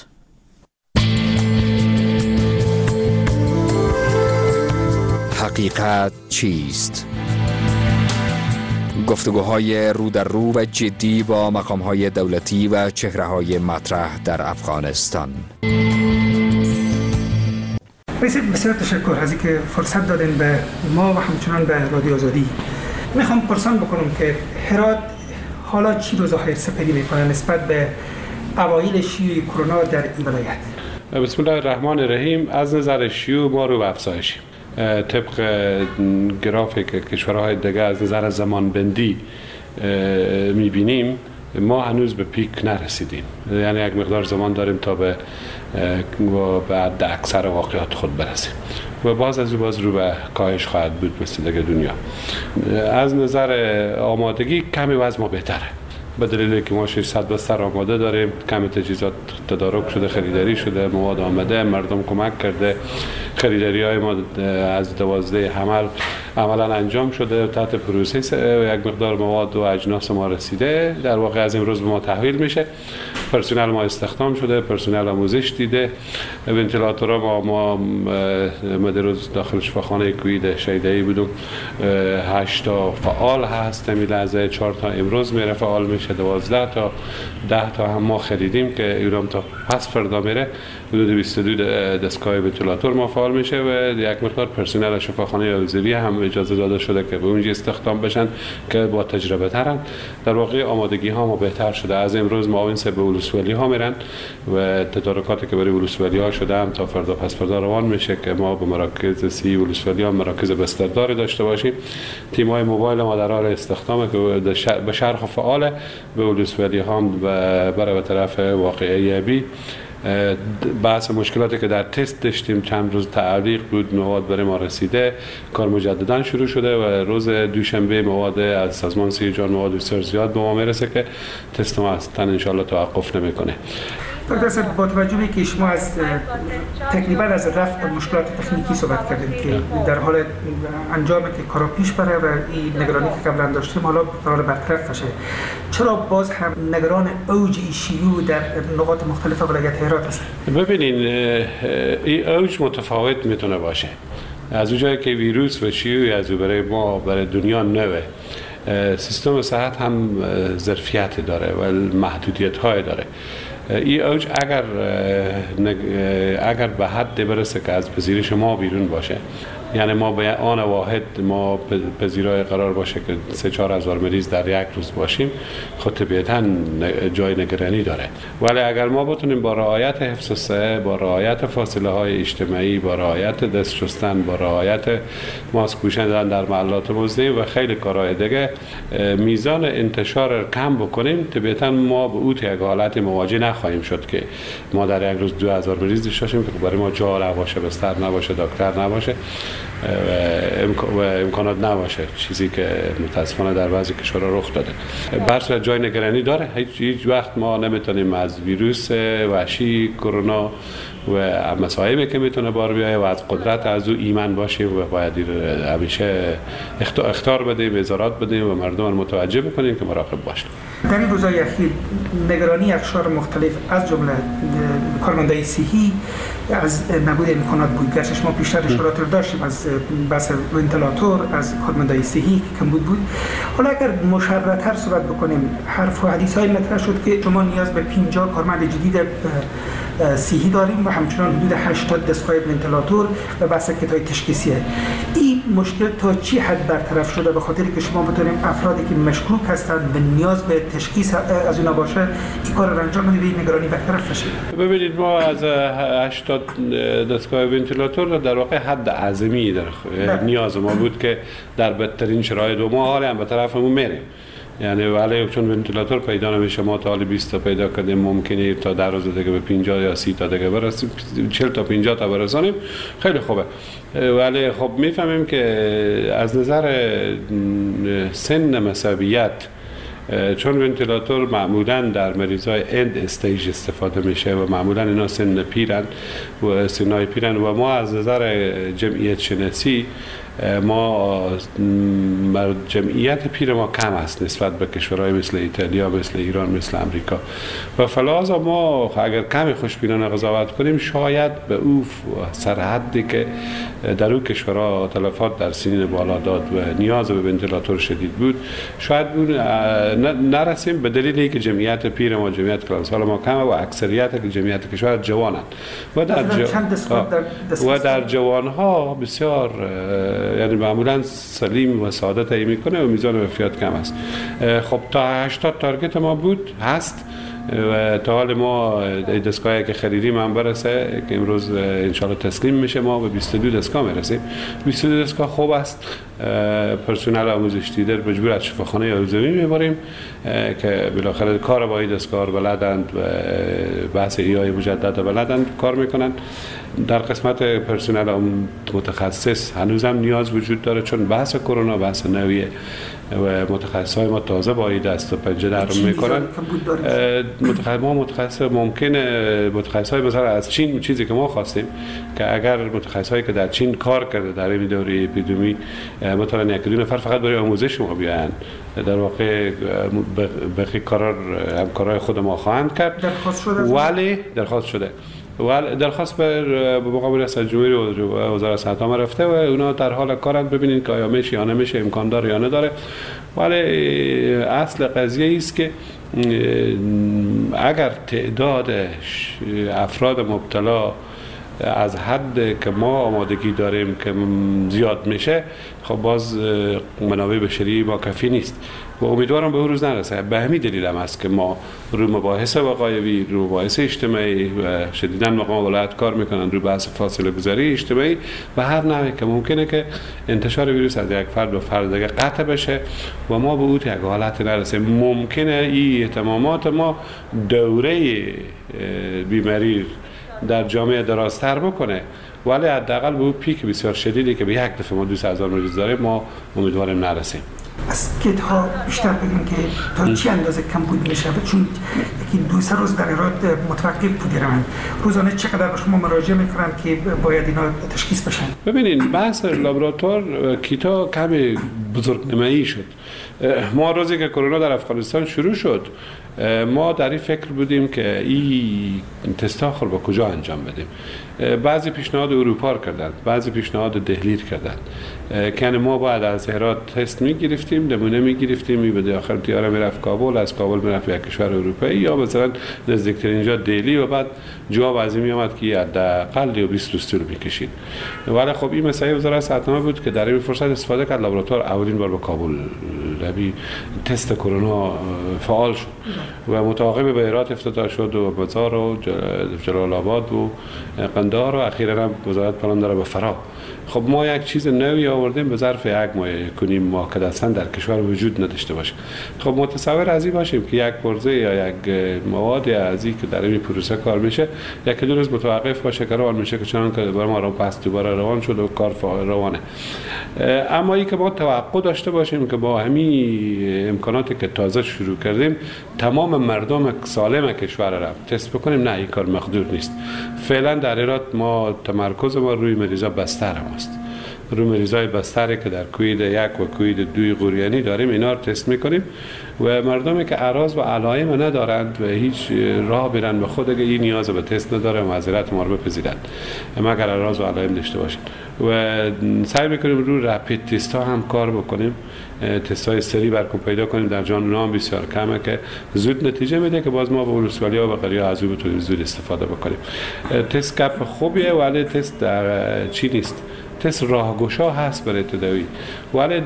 حقیقت چیست؟ گفتگوهای رو در رو و جدی با مقام‌های دولتی و چهره‌های مطرح در افغانستان. بسیار تشکر از اینکه فرصت دادین به ما و همچنان به رادیو آزادی. میخوام پرسان بکنم که هرات حالا چی رو ظاهر سپری میکنه نسبت به اوایل شیوع کرونا در این ولایت؟ بسم الله الرحمن الرحیم. از نظر شیوع ما رو به افزایشیم. طبق گرافی که کشورهای دیگه از نظر زمان بندی میبینیم، ما هنوز به پیک نرسیدیم. یعنی یک مقدار زمان داریم تا به بعد اکثر واقعات خود برسیم و باز از باز رو به کاهش خواهد بود مثل دیگه دنیا. از نظر آمادگی کمی وضع ما بهتره، به دلیلی که ما 600 بستر آماده داریم، کمی تجهیزات تدارک شده، خریداری شده، مواد آمده، مردم کمک کرده، خریداری های ما از 12 حمل عملا انجام شده، تحت پروسس یک مقدار مواد و اجناس ما رسیده، در واقع از امروز به ما تحویل میشه. پرسنل ما استخدام شده، پرسنل آموزش دیده، ونتیلاتورها ما مدروز داخل شفاخانه کوید شیدایی بودم 8 تا فعال هست، همین لحظه 4 تا امروز میره فعال میشه، 12 تا 10 تا هم ما خریدیم که ایران تا پس فردا میره، حدود 22 دستگاه ونتیلاتور ما فعال میشه و یک مقدار پرسنل شفاخانه الزوی هم اجازه داده شده که به اونجا استخدام بشن که با تجربه ترن. در واقع آمادگی ها ما بهتر شده. از امروز معاون به ولسوالی ها میرن و تدارکاتی که برای ولسوالی ها شده هم تا فردا پس فردا روان میشه که ما به مراکز سی ولسوالی ها مراکز بستردار داشته باشیم. تیم های موبایل ما در حال استخدام که به شرح فعال به ولسوالی ها برای طرف واقعه بی. بحث مشکلاتی که در تست داشتیم چند روز تعلیق بود، مواد برای ما رسیده، کار مجددا شروع شده و روز دوشنبه مواد از سازمان سی جان مواد بسیار زیاد به ما میرسه که تست ما اصلا انشالله توقف نمیکنه. دکتر با توجه به که شما از تقریبا از رفع مشکلات تکنیکی صحبت کردیم که در حال انجام که کارا پیش بره و این نگرانی که قبلا داشتیم حالا در حال برطرف بشه، چرا باز هم نگران اوج شیوع در نقاط مختلف ولایت هرات است؟ ببینین این اوج متفاوت میتونه باشه. از اونجایی که ویروس و شیوع از برای ما برای دنیا نوه، سیستم صحت هم ظرفیت داره و محدودیت های داره. این اوج اگر به حد برسه که از پذیرش ما بیرون باشه، یعنی ما به آن واحد ما پذیرای قرار باشه که 3-4 هزار مریض در یک روز باشیم، خود طبیعتاً جای نگرانی داره. ولی اگر ما بتونیم با رعایت حفظ صحه، با رعایت فاصله های اجتماعی، با رعایت دست شستن، با رعایت ماسک پوشیدن در محلات مزدیم و خیلی کارهای دیگه میزان انتشار کم بکنیم، طبیعتاً ما به اوت یک حالت مواجه نخواهیم شد که ما در یک روز 2000 مریض داشته باشیم که برای ما جا نباشه، بستر نباشه، دکتر نباشه و امکانات نباشه، چیزی که متاسفانه در بعضی کشورها رخ داده. برصورت جای نگرانی داره. هیچ وقت ما نمیتونیم از ویروس وحشی کرونا و مصائبی که میتونه بار بیایه و از قدرت از او ایمان باشیم و باید همیشه اخطار بدیم، وزارات بدیم و مردم متوجه بکنیم که مراقب باشیم. در این روزهای اخیر نگرانی اقشار مختلف از جمله کارمندای صحی از نبود امکانات بود. گرچه ما پیشتر اشارات رو داشتیم از بحث ونتیلاتور، از کارمندای صحی که کم بود. حالا اگر مشرح‌تر صحبت بکنیم، حرف و حدیث‌های مطرح شد که شما نیاز به 50 کارمند جدید صحی داریم و همچنان حدود 80 دستگاه ونتیلاتور و بحث کت‌های تشخیصیه. این مشکل تا چی حد برطرف شده به خاطر که شما بتونیم افرادی که مشکوک هستند و نیاز به تشخیص از اونا باشه این کار رو انجام بدیم و نگرانی برطرف بشه؟ ببینید ما از 80 دستگاه ونتیلاتور در واقع حد اعظمی در نیاز ما بود که در بدترین شرایط و ما حالا هم به طرفمون میریم. یعنی ولی چون ونتیلاتور پیدا نمیشه ما تا حالی 20 تا پیدا کردیم، ممکنه تا در روز دیگه به 50 یا 30 تا دیگه برسیم، 40 تا 50 تا برسانیم، خیلی خوبه. ولی خب میفهمیم که از نظر سن مسئولیت چون ونتیلاتور معمولا در مریضای اند استیج استفاده میشه و معمولا اینا سن پیرن و سنای پیرن و ما از نظر جمعیت شناسی ما جمعیت پیر ما کم است نسبت به کشورهای مثل ایتالیا، مثل ایران، مثل امریکا و فلازا ما اگر کمی خوشبینانه قضاوت کنیم شاید به او سرحدی که در اون کشورها تلفات در سنین بالا داد و نیاز به ونتیلاتور شدید بود شاید نرسیم به دلیل اینکه جمعیت پیر ما جمعیت کلانسال ما کمه و اکثریت که جمعیت کشور جوانند و در جوانها بسیار یعنی معمولا سلیم و سعادت ای میکنه و میزان وفیات کم است. خب تا 80 تارگت ما بود هست و تا حال ما دستگاهی که خریدیم هم برسه که امروز انشاءالله تسلیم میشه ما به 22 دستگاه میرسیم. 22 دستگاه خوب است. پرسنل آموزش دیده مجبور از شفاخانه یاوزمی میبریم که بالاخره کار با این دستگاه بلدند و بحث ایای مجدد بلدند کار میکنن. در قسمت پرسنل متخصص هنوزم نیاز وجود داره چون بحث کرونا بحث نویه و متخصصای ما تازه با این دست و پنجه نرم میکنن. ما متخصص ممکنه متخصصای مثلا از چین چیزی که ما خواستیم که اگر متخصصای که در چین کار کرده در این دوره اپیدمی مثلا یک دو نفر فقط برای آموزش ما بیان در واقع بقیه همکارای خود ما خواهند کرد ولی درخواست شده و درخواست به مقام ریاست جمهوری و وزارت صحت ما رفته و اونا در حال کارند ببینید که آیا میشه یا نمیشه، امکان داره یا نداره. ولی اصل قضیه است که اگر تعداد افراد مبتلا از حد که ما آمادگی داریم که زیاد میشه، خب باز منابع بشری ما کافی نیست و امیدوارم به اون روز نرسه. به همین دلیل هم است که ما رو مباحث وقایعی، رو مباحث اجتماعی و شدیداً مقام ولایت کار میکنن رو بحث فاصله گذاری اجتماعی و هر نحوی که ممکنه که انتشار ویروس از یک فرد به فرد دیگه قطع بشه و ما به اون یک حالت نرسیم. ممکنه این اهتمامات ما دوره بیماری در جامعه درازتر بکنه، ولی حداقل به اون پیک بسیار شدیدی که به یک دفعه ما 200,000 مریض داریم ما امیدواریم نرسیم. از کیت ها بیشتر بگیم که تا چی اندازه کم بود میشه، چون یکی 2-3 روز در ایراد متوقف بودیم. روزانه چقدر به شما مراجعه میکنن که باید اینا تشخیص بشن؟ ببینین بحث لابراتوار کیتا کمی بزرگنمایی شد. ما روزی که کرونا در افغانستان شروع شد ما در این فکر بودیم که این تستا خود با کجا انجام بدیم. بعضی پیشنهاد اروپا کردند، بعضی پیشنهاد دهلی کردند که ما باید از هرات تست میگرفتیم، نمونه میگرفتیم، به داخل طیاره میرفت کابل، از کابل میرفت یک کشور اروپایی یا مثلا نزدیکترین جا دهلی و بعد جواب از این میامد که حداقل 20 روز طول میکشید. ولی خب این مسئله وزارت صحت بود که در این فرصت استفاده کرد، لابراتوار اولین بار به کابل روی تست کرونا فعال شد و متعاقب به هرات افتتاح شد و بازار و جلال آباد و قندهار و اخیراً هم وزارت پلان داره به فرا. خب ما یک چیز نوی آوردیم به ظرف 1 ماه کنیم ما که اصلا در کشور وجود نداشته باشه. خب متصور از این باشیم که یک پرزه یا یک مواد از این که در این پروسه کار میشه 1-2 روز متوقف باشه که روان میشه، که چنان که برای ما رو پس دوباره روان شد و کار روانه. اما این که ما توقع داشته باشیم که با همین امکاناتی که تازه شروع کردیم تمام مردم سالم کشور را تست بکنیم، نه این کار مقدور نیست. فعلا در ایراد ما تمرکز ما روی مریضا بستر است، روی مریضای بستری که در کوید 1 و کوید 2 قریانی داریم اینا رو تست میکنیم و مردمی که اعراض و علائم ندارند و هیچ راه برن به خود این نیاز به تست نداره و معذرت ما رو بپذیرند مگر اعراض و علائم داشته باشند و سعی میکنیم روی رپید تست ها هم کار بکنیم، تست های سری برکن پیدا کنیم در جان اونا هم بسیار کمه که زود نتیجه میده که باز ما با ولسوالی ها و غیره از اون بتونیم زود استفاده بکنیم. تست گپ خوبیه ولی تست در چی نیست، تست راهگشا هست برای تداوی ولی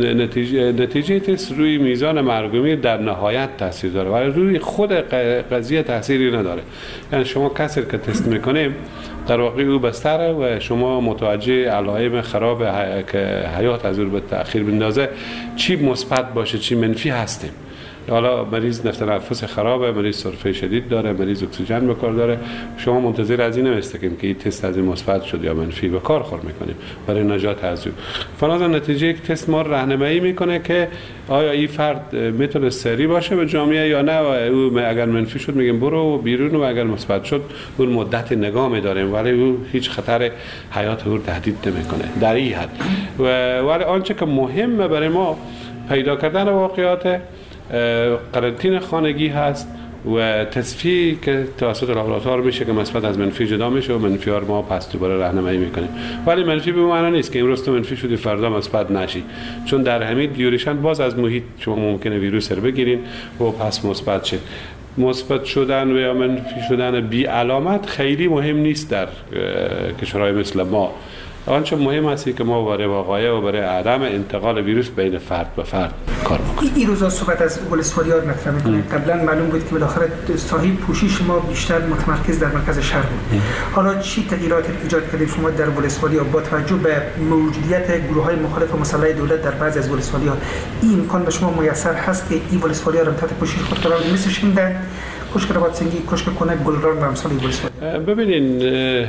نتیجه تست روی میزان مرگومی در نهایت تاثیر داره ولی روی خود قضیه تاثیری نداره. یعنی شما کسی که تست میکنیم در واقع او بستره و شما متوجه علائم خراب که حیات از او به تأخیر بندازه چی مثبت باشه چی منفی هستیم. حالا مریض نفس تنفس خرابه، مریض سرفه شدید داره، مریض اکسیژن به کار داره، شما منتظر از این نمیستیم که این تست از این مثبت شد یا منفی به کار خور میکنیم برای نجات از او. فلازا نتیجه یک تست ما راهنمایی میکنه که آیا این فرد میتونه سری باشه به جامعه یا نه و او اگر منفی شد میگیم برو بیرون و اگر مثبت شد اون مدت نگاه میداریم ولی او هیچ خطر حیات او تهدید نمیکنه در این حد. ولی آنچه که مهمه برای ما پیدا کردن واقعیات قرنطینه خانگی هست و تصفیه که توسط لابراتوار میشه که مثبت از منفی جدا میشه و منفی ها ما پس دوباره راهنمایی میکنیم. ولی منفی به معنی نیست که امروز تو منفی شدی فردا مثبت نشی، چون در همین دیوریشن باز از محیط شما ممکنه ویروس رو بگیرین و پس مثبت شد. مثبت شدن و یا منفی شدن بی علامت خیلی مهم نیست در کشورهای مثل ما. آنچه مهم است که ما برای وقایع و برای عدم انتقال ویروس بین فرد به فرد کار بکنیم. این روزا صحبت از ولسوالی ها مطرح می‌کنید. قبلا معلوم بود که بالاخره صاحب پوشش ما بیشتر متمرکز در مرکز شهر بود. حالا چی تغییرات ایجاد کردید شما در ولسوالی ها با توجه به موجودیت گروه‌های مخالف مسلح دولت در بعضی از ولسوالی ها؟ این امکان به شما میسر هست که این ولسوالی ها را تحت پوشش خود قرار بدید مثل شینده کشک روادسنگی، کشک کنک، گلران و امثال ولسوالی؟ ببینین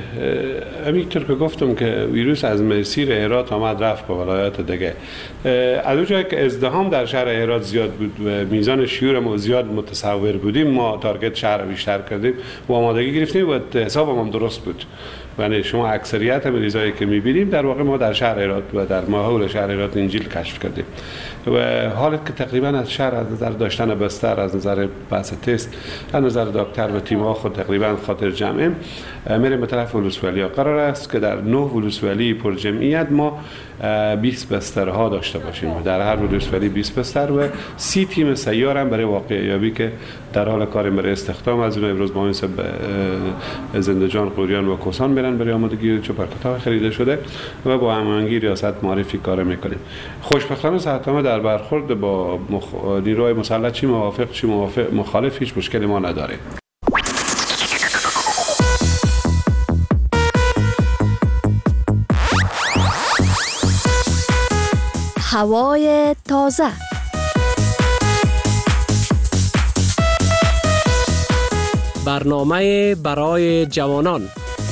همینطور که گفتم که ویروس از مسیر هرات آمد رفت به ولایات دیگه. از اونجایی که ازدحام در شهر هرات زیاد بود و میزان شیوع ما زیاد متصور بودیم ما تارگت شهر بیشتر کردیم و آمادگی گرفتیم و حسابم هم درست بود. یعنی شما اکثریت مریضایی که می‌بینیم در واقع ما در شهر هرات و در ماحول شهر هرات انجیل کشف کردیم. و حالت که تقریبا از شهر از نظر داشتن بستر، از نظر بحث تست، از نظر دکتر و تیم ها خود تقریبا خاطر جمعیم میریم به طرف ولوسوالی. قرار است که در 9 ولوسوالی پر جمعیت ما 20 بسترها داشته باشیم، در هر ولوسوالی 20 بستر و 30 تیم سیار هم برای واقعیابی که در حال کار برای استخدام از اون امروز با زندجان، قوریان و کوسان میرن برای آمادگی چوپرکت‌ها خریده شده و با هماهنگی ریاست معرفی کار میکنیم. خوشبختانه صحتنامه در برخورد با نیروهای مسلح چی موافق چی مخالف هیچ مشکلی ما نداره. هوای تازه. برنامه برای جوانان.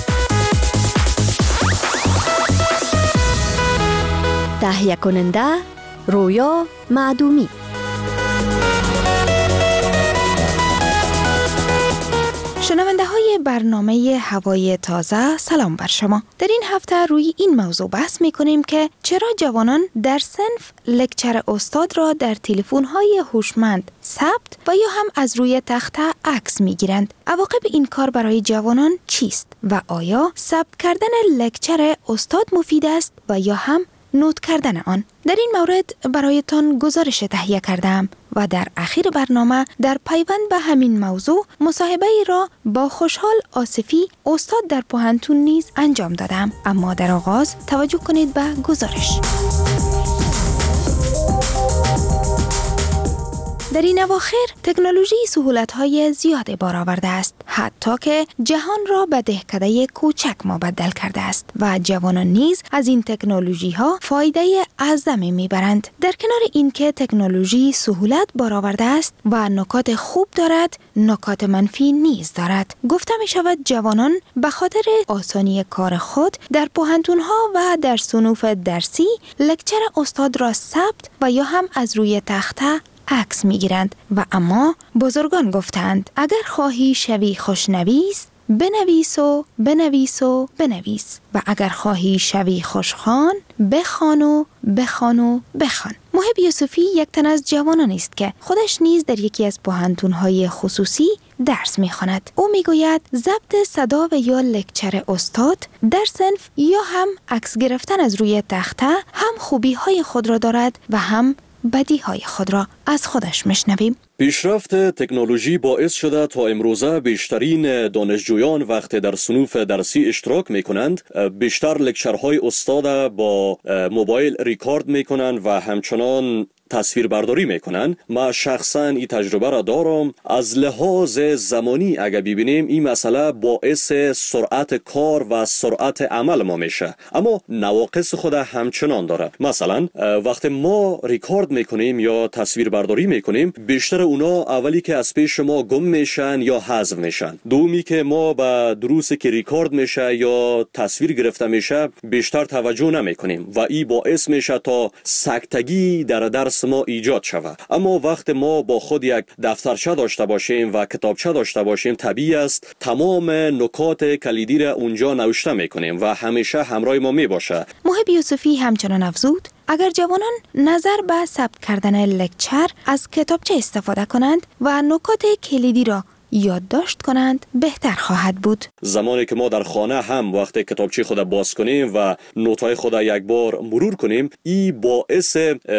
تهیه کننده رویا معدومی. شنونده های برنامه هوای تازه، سلام بر شما. در این هفته روی این موضوع بحث می کنیم که چرا جوانان در صنف لکچر استاد را در تلفن های هوشمند ثبت و یا هم از روی تخته عکس می گیرند. عواقب این کار برای جوانان چیست و آیا ثبت کردن لکچر استاد مفید است و یا هم نوت کردن آن؟ در این مورد برایتان گزارش تهیه کردم و در اخیر برنامه در پیوند به همین موضوع مصاحبه ای را با خوشحال آصفی استاد در پوهنتون نیز انجام دادم. اما در آغاز توجه کنید به گزارش. در این اواخر تکنولوژی سهولت‌های زیادی بار آورده است، حتی که جهان را به دهکده کوچک مبدل کرده است و جوانان نیز از این تکنولوژی‌ها فایده اعظمی می‌برند. در کنار اینکه تکنولوژی سهولت بار آورده است و نکات خوب دارد، نکات منفی نیز دارد. گفته می‌شود جوانان به خاطر آسانی کار خود در پوهنتون‌ها و در صنوف درسی لکچر استاد را ثبت و یا هم از روی تخته عکس میگیرند و اما بزرگان گفتند اگر خواهی شوی خوشنویس بنویس و بنویس و بنویس و اگر خواهی شوی خوشخوان بخوان و بخوان و بخوان. محب یوسفی یک تن از جوانان است که خودش نیز در یکی از پوهنتون‌های خصوصی درس می‌خواند. او میگوید ضبط صدا و یا لکچر استاد در صنف یا هم عکس گرفتن از روی تخته هم خوبی‌های خود را دارد و هم بدیهای خود را از خودش میشنویم. پیشرفت تکنولوژی باعث شده تا امروزه بیشترین دانشجویان وقتی در صنوف درسی اشتراک میکنند بیشتر لکچرهای استاد با موبایل ریکارد میکنند و همچنان تصویر برداری میکنن. ما شخصا این تجربه را دارم. از لحاظ زمانی اگر ببینیم این مسئله باعث سرعت کار و سرعت عمل ما میشه، اما نواقص خود همچنان داره. مثلا وقتی ما ریکارد میکنیم یا تصویر برداری میکنیم بیشتر اونا اولی که از پیش ما گم میشن یا حذف میشن. دومی که ما به دروسی که ریکارد میشه یا تصویر گرفته میشه بیشتر توجه نمیکنیم و این باعث میشه تا سکتگی در درس ما ایجاد شود. اما وقت ما با خود یک دفترچه داشته باشیم و کتابچه داشته باشیم طبیعی است تمام نکات کلیدی را اونجا نوشته میکنیم و همیشه همراه ما میباشه. محب یوسفی همچنان افزود اگر جوانان نظر به ثبت کردن لکچر از کتابچه استفاده کنند و نکات کلیدی را یادداشت کنند بهتر خواهد بود. زمانی که ما در خانه هم وقتی کتابچه خود باز کنیم و نوت‌های خود یک بار مرور کنیم این باعث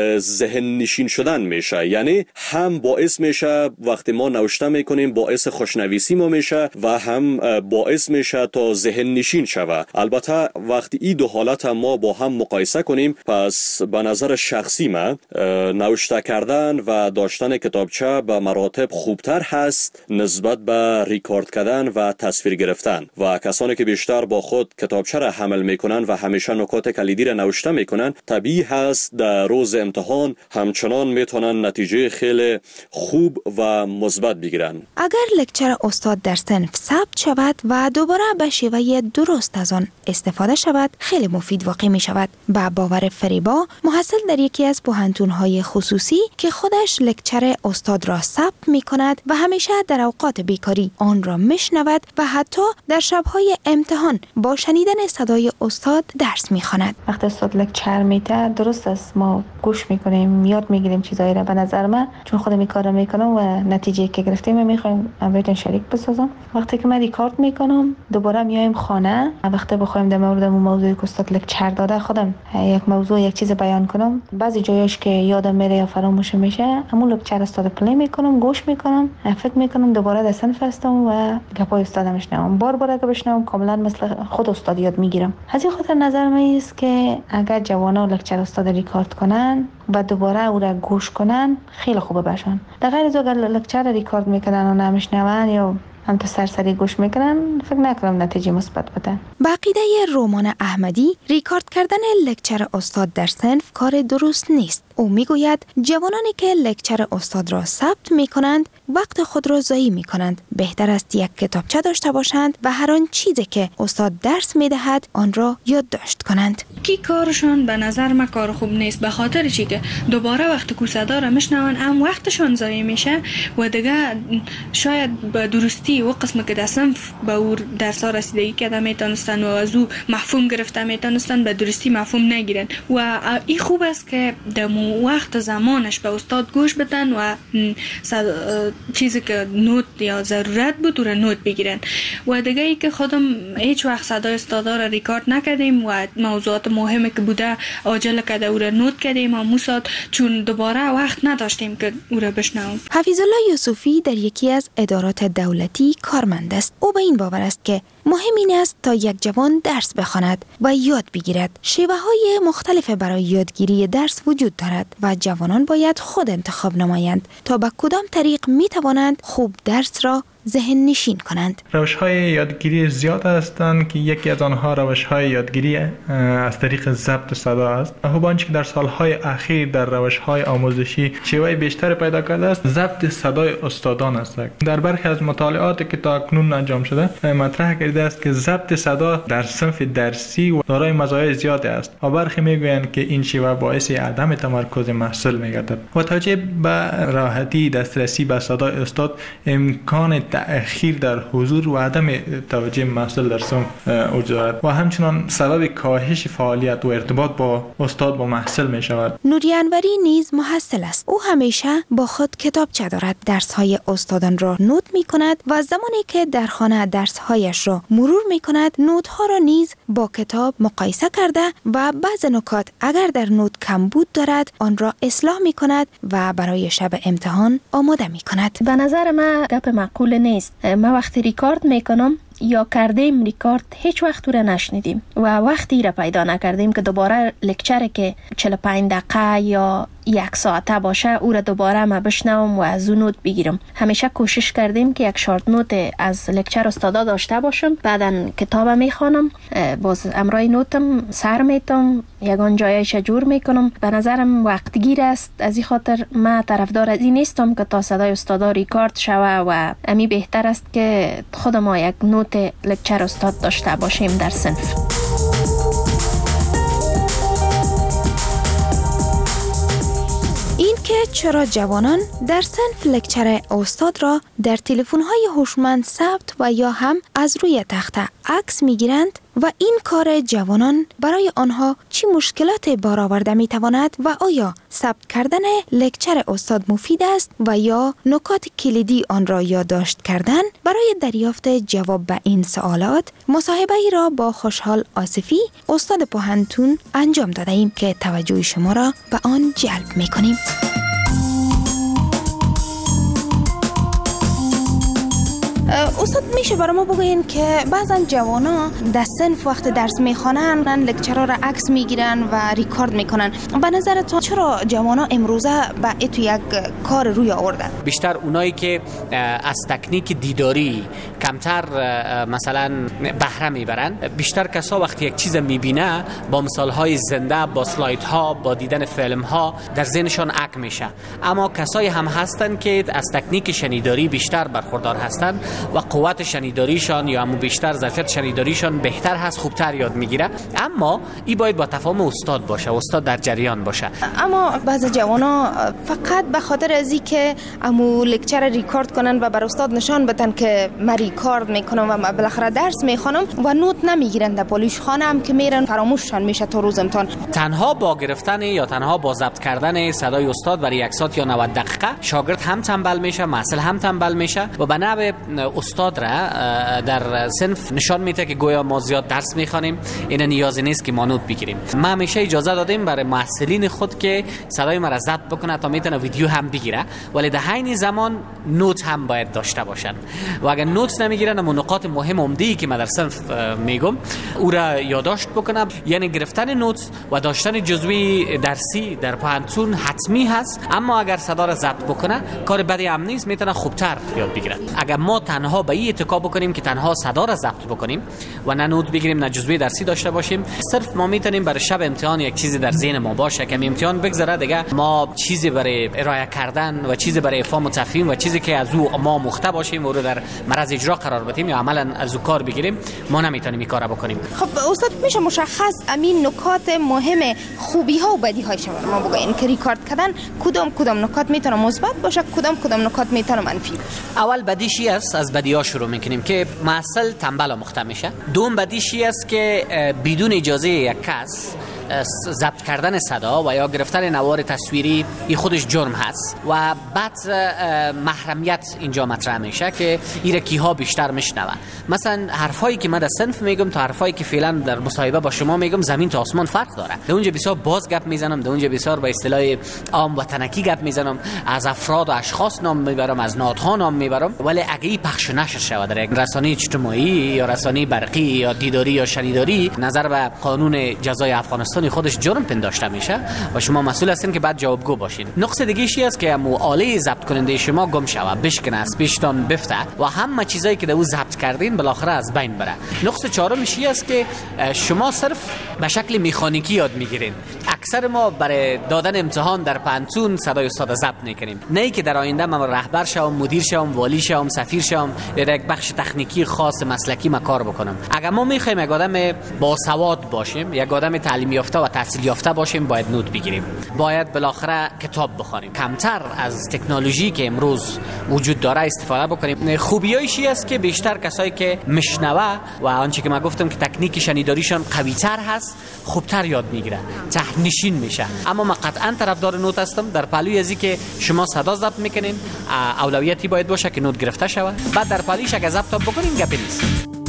ذهن نشین شدن میشه، یعنی هم باعث میشه وقتی ما نوشته میکنیم باعث خوشنویسی ما میشه و هم باعث میشه تا ذهن نشین شود. البته وقتی این دو حالت هم ما با هم مقایسه کنیم پس به نظر شخصی من نوشته کردن و داشتن کتابچه به مراتب خوبتر هست نسبت به ریکارد کردن و تصویر گرفتن و کسانی که بیشتر با خود کتابچه را حمل میکنن و همیشه نکات کلیدی را نوشته میکنن طبیعی هست در روز امتحان همچنان میتونن نتیجه خیلی خوب و مثبت بگیرن. اگر لکچر استاد در صنف ثبت شود و دوباره به شیوه درست از آن استفاده شود خیلی مفید واقع می شود. با باور فریبا محصل در یکی از پوهنتون‌های خصوصی که خودش لکچر استاد را ثبت می کند و همیشه در اوقات اوقات بیکاری آن را میشنود و حتی در شبهای امتحان با شنیدن صدای استاد درس میخواند. وقتی استاد لکچر میده درست است، ما گوش میکنیم، یاد میگیریم چیزایی را. به نظر من چون خودم این کارو میکنم و نتیجه که گرفتیم میخوایم بهتون شریک بسازم. وقتی که من ریکارد میکنم دوباره میایم خانه، وقتی بخوایم در مورد اون موضوعی که استاد لکچر داده خودم یک موضوع یک چیز بیان کنم، بعضی جایش که یادم میره یا فراموش میشه همون لکچر استاد پلی میکنم، گوش میکنم، فکر میکنم، دوباره در صنف هستم و گپای استادم میشنوم. بار که بشنوم کاملا مثل خود استاد یاد میگیرم. از این خاطر نظر من است که اگر جوانا لکچر استاد ریکارد کنن و دوباره او را گوش کنن خیلی خوبه باشن. در غیر از اگر لکچر ریکارد میکنن و نمیشنون یا هم تو سرسری گوش میکنن، فکر نکنم نتیجه مثبت بده. با عقیده رومان احمدی، ریکارد کردن لکچر استاد در صنف کار درست نیست. او میگوید جوانانی که لکچر استاد را ثبت میکنند وقت خود را ضایع میکنند. بهتر است یک کتابچه داشته باشند و هر آن چیزی که استاد درس میدهد آن را یادداشت کنند. کی کارشان به نظر من کار خوب نیست، به خاطر چی که دوباره وقتی که صدا را میشنون هم وقتشان ضایع میشه و دیگه شاید به درستی و قسم که در صنف به او درس ها رسیدگی کرده میتونستن و از او مفهوم گرفته میتونستن به درستی مفهوم نگیرن و این خوب است که در وقت زمانش به استاد گوش بدن و چیزی که نوت یا ضرورت بود او را نوت بگیرن. و دیگه ای که خودم هیچ وقت صدای استادا را ریکارد نکردیم و موضوعات مهمی که بوده عاجل کرده او را نوت کردیم و موساد چون دوباره وقت نداشتیم که او را بشنویم. حفیظ الله یوسفی در یکی از ادارات دولتی کارمند است. او به این باور است که مهم این است تا یک جوان درس بخواند و یاد بگیرد. شیوه‌های مختلف برای یادگیری درس وجود دارد و جوانان باید خود انتخاب نمایند تا به کدام طریق می توانند خوب درس را ذهن نشین کنند. روش‌های یادگیری زیاد هستند که یکی از آنها روش‌های یادگیری از طریق ضبط صدا است. خوبانچه که در سالهای اخیر در روش‌های آموزشی شیوه بیشتر پیدا کرده است ضبط صدای استادان است. در برخی از مطالعاتی که تا اکنون انجام شده مطرح کرده است که ضبط صدا در صنف درسی و دارای مزایای زیادی است و برخی میگویند که این شیوه باعث عدم تمرکز محصل میگردد. و توجه به راحتی دسترسی به صدای استاد امکان تأخیر در حضور و عدم توجه محصل در صنف وجود دارد و همچنان سبب کاهش فعالیت و ارتباط با استاد با محصل می شود. نوری انوری نیز محصل است. او همیشه با خود کتابچه دارد. درس‌های استادان را نوت می کند و زمانی که در خانه درس‌هایش را مرور می کند نوت‌ها را نیز با کتاب مقایسه کرده و بعض نکات اگر در نوت کمبود دارد آن را اصلاح می کند و برای شب امتحان آماده می کند. به نظر من گپ معقول نیست. ما وقتی ریکارد میکنم یا کردیم ریکارد هیچ وقت او را نشنیدیم و وقتی را پیدا نکردیم که دوباره لکچر که 45 دقیقه یا 1 ساعته باشه او را دوباره ما بشنوم و از اون نوت بگیرم. همیشه کوشش کردیم که یک شارت نوت از لکچر استادا داشته باشم، بعدا کتاب میخوانم، باز امرای نوتم سر میتم، یگان جایش جور میکنم. به نظرم وقت گیر است. از این خاطر من طرفدار از این نیستم که تا صدای استادا ریکارد شوه و امی بهتر است که خود ما یک نوت لکچر استاد داشته باشیم در صنف. این که چرا جوانان در صنف لکچر استاد را در تلفن‌های هوشمند ثبت و یا هم از روی تخته عکس می‌گیرند و این کار جوانان برای آنها چی مشکلات برآورده می‌تواند و آیا ثبت کردن لکچر استاد مفید است و یا نکات کلیدی آن را یادداشت کردن؟ برای دریافت جواب به این سوالات مصاحبه ای را با خوشحال آصفی استاد پوهنتون انجام داده ایم که توجه شما را به آن جلب می‌کنیم. استاد میشه برای ما بگوین که بعضا جوانا در صنف وقت درس میخوانن لکچرها را عکس میگیرن و ریکارد میکنن. به نظرتون چرا جوانا امروزه به ایتو یک کار روی آوردن؟ بیشتر اونایی که از تکنیک دیداری کمتر مثلا بهره میبرن، بیشتر کسا وقتی یک چیز میبینه با مثالهای زنده، با سلایدها، با دیدن فیلمها در ذهنشان عک میشه. اما کسایی هم هستن که از تکنیک شنیداری بیشتر برخوردار هستن و قوت شنیداریشان یا همون بیشتر ظرفیت شنیداریشان بهتر هست، خوبتر یاد میگیره. اما این باید با تفاهم استاد باشه، استاد در جریان باشه. اما بعضی جوانا فقط به خاطر از اینکه امو لکچر ریکورد کنن و بر استاد نشان بدن که من ریکورد میکنم و من بالاخره درس میخوانم و نوت نمیگیرن، در پالیش خانه هم که میرن فراموششان میشه تا روز امتحان. تنها با گرفتن یا تنها با ضبط کردن صدای استاد برای 1 ساعت یا 90 دقیقه شاگرد هم تنبل میشه، محصل هم تنبل میشه و به نحو استاد را در صنف نشان میده که گویا ما زیاد درس میخوانیم، این نیازی نیست که ما نوت بگیریم. ما همیشه اجازه دادیم برای محصلین خود که صدای ما را ضبط بکنه تا میتونه ویدیو هم بگیره، ولی در عین زمان نوت هم باید داشته باشن و اگر نوت نمیگیرن اما نکات مهم عمده‌ای که ما در صنف میگم او را یادداشت بکنه. یعنی گرفتن نوت و داشتن جزوی درسی در پانتون حتمی هست، اما اگر صدا را ضبط بکنه کار بدی هم نیست، میتونه خوبتر یاد بگیره. اگر ما تنها به این اتکا بکنیم که تنها صدا را ضبط بکنیم و نه نوت بگیریم نه جزوی درسی داشته باشیم، صرف ما میتونیم برای شب امتحان یک چیزی در ذهن ما باشه که امتحان بگذره دیگه ما چیزی برای ارائه کردن و چیزی برای افهام و تفهیم و چیزی که از او ما مخته باشیم و رو در مرز اجرا قرار بدیم یا عملا از او کار بگیریم، ما نمیتونیم این کارو بکنیم. خب استاد میشه مشخص امین نکات مهم خوبی ها و بدی هایش ما بگین که ریکورد کردن کدام نکات میتونه مثبت باشه، کدام نکات میتونه منفی باشه؟ اول بدیشی است، از بدی‌ها شروع میکنیم که محصل تنبل و مخته میشه. دوم بدیشی است که بدون اجازه یک کس ضبط کردن صدا و یا گرفتن نوار تصویری این خودش جرم هست و بعد محرمیت اینجا مطرح میشه که ایره کیها بیشتر میشنوه. مثلا حرفایی که من در صنف میگم تا حرفایی که فعلا در مصاحبه با شما میگم زمین تا آسمان فرق داره. در اونجا بسیار باز گپ میزنم، در اونجا بسیار با اصطلاح عام وطنکی گپ میزنم، از افراد و اشخاص نام میبرم، از نهادها نام میبرم، ولی اگه این پخش نشر شود در یک رسانه اجتماعی یا رسانه برقی یا دیداری یا شنیداری، نظر به قانون جزای افغانستان خودش جرم پنداشته میشه و شما مسئول هستین که بعد جوابگو باشین. نقص دیگه چی است که مو آله ضبط کننده شما گم شوه، بشکنه، از پیشتان بفته و همه چیزایی که در او ضبط کردین بالاخره از بین بره. نقص چهارم چی است که شما صرف به شکل مکانیکی یاد میگیرین. اکثر ما برای دادن امتحان در پانتون صدای استاد ضبط میکنیم، نه ای که در آینده من رهبر شوم، مدیر شوم، والی شوم، سفیر شوم یا یک بخش تکنیکی خاص مسلکی ما کار بکنم. اگر ما میخوایم یک آدم باسواد باشیم، یک آدم تعلیم یافته و تحصیل یافته باشیم، باید نوت بگیریم، باید بالاخره کتاب بخونیم، کمتر از تکنولوژی که امروز وجود داره استفاده بکنیم. خوبیایش است که بیشتر کسایی که مشنوه و آنچه که من گفتم که تکنیک شنیداریشان قوی‌تر هست، خوبتر یاد میگیره، ته‌نشین میشه. اما من قطعا طرفدار نوت هستم. در پهلوی ازی که شما صدا ضبط میکنین اولویتی باید باشه که نوت گرفته شود، بعد در پهلویش اگه ضبط بکنین گپی نیست.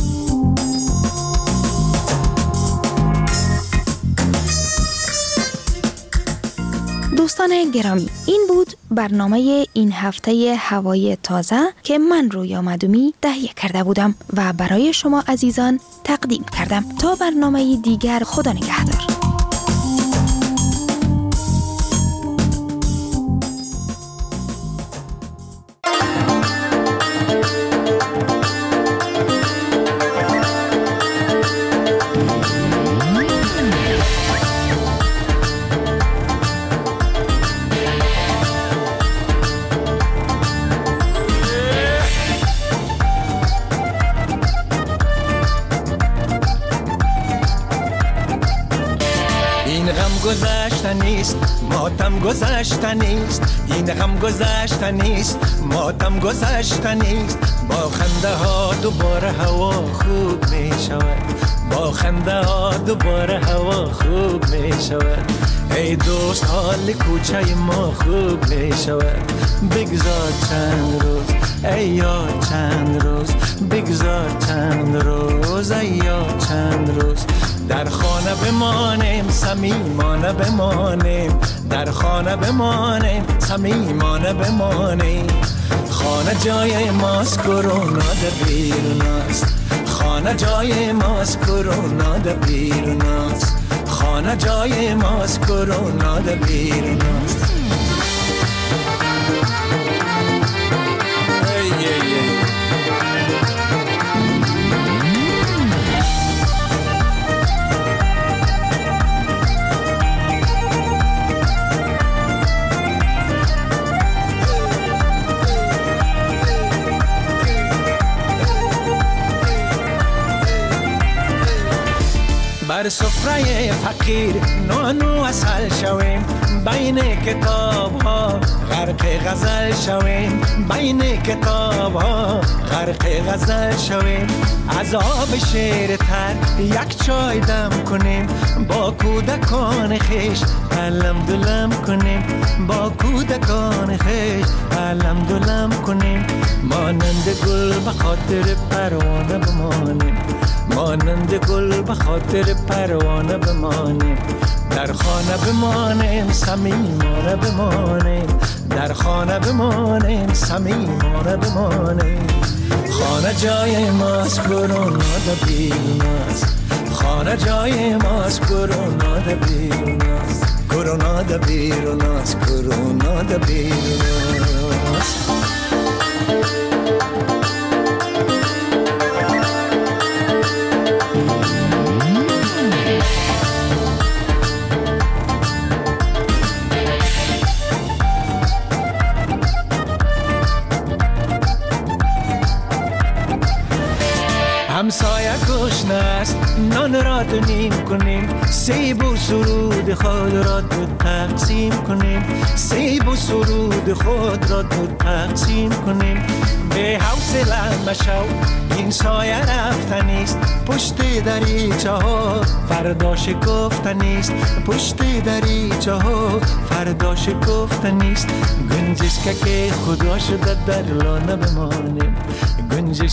دوستان گرامی، این بود برنامه این هفته هوای تازه که من رویا مدومی تهیه کرده بودم و برای شما عزیزان تقدیم کردم. تا برنامه دیگر، خدا نگهدار. گذشته نیست، ماتم گذشته نیست، این غم گذشته نیست، ماتم گذشته نیست. با خنده ها دوباره هوا خوب می شود، با خنده ها دوباره هوا خوب می شود. ای دوست حال کوچه ما خوب می شود. بگذار چند روز ای یاد، چند روز بگذار چند روز ای یاد، چند روز در خانه بمانیم، صمیمانه بمانیم، در خانه بمانیم، صمیمانه بمانیم. خانه جای ماست، کرونا در بیرون است. خانه جای ماست، کرونا در بیرون است. خانه جای ماست، کرونا در بیرون است. در سفره فقیر نان و عسل شویم بین کتاب ها غرق غزل شویم بین کتاب ها غرق غزل شویم از آب شیر تر یک چای دم کنیم با کودکان خیش علم دلم کنیم با کودکان خیش علم دلم کنیم مانند گل به خاطر پروانه بمانیم مانند گل به خاطر پروانه بمانیم در خانه بمانیم صمیمانه بمانیم در خانه بمانیم صمیمانه بمانیم خانه جای ماست کرونا ده بیروناست خانه جای ماست کرونا ده بیروناست کرونا ده بیروناست کرونا ده بیروناست همسایه گشنه است نان را دو نیم کنیم سیب و سرود خود را دو تقسیم کنیم سیب و سرود خود را دو تقسیم کنیم به حوصله مشو این سایه رفتنیست پشت دریچه ها فردا شکفتنیست پشت دریچه ها فردا شکفتنیست گنجشک که خدا شده در لانه بمانیم گنجشک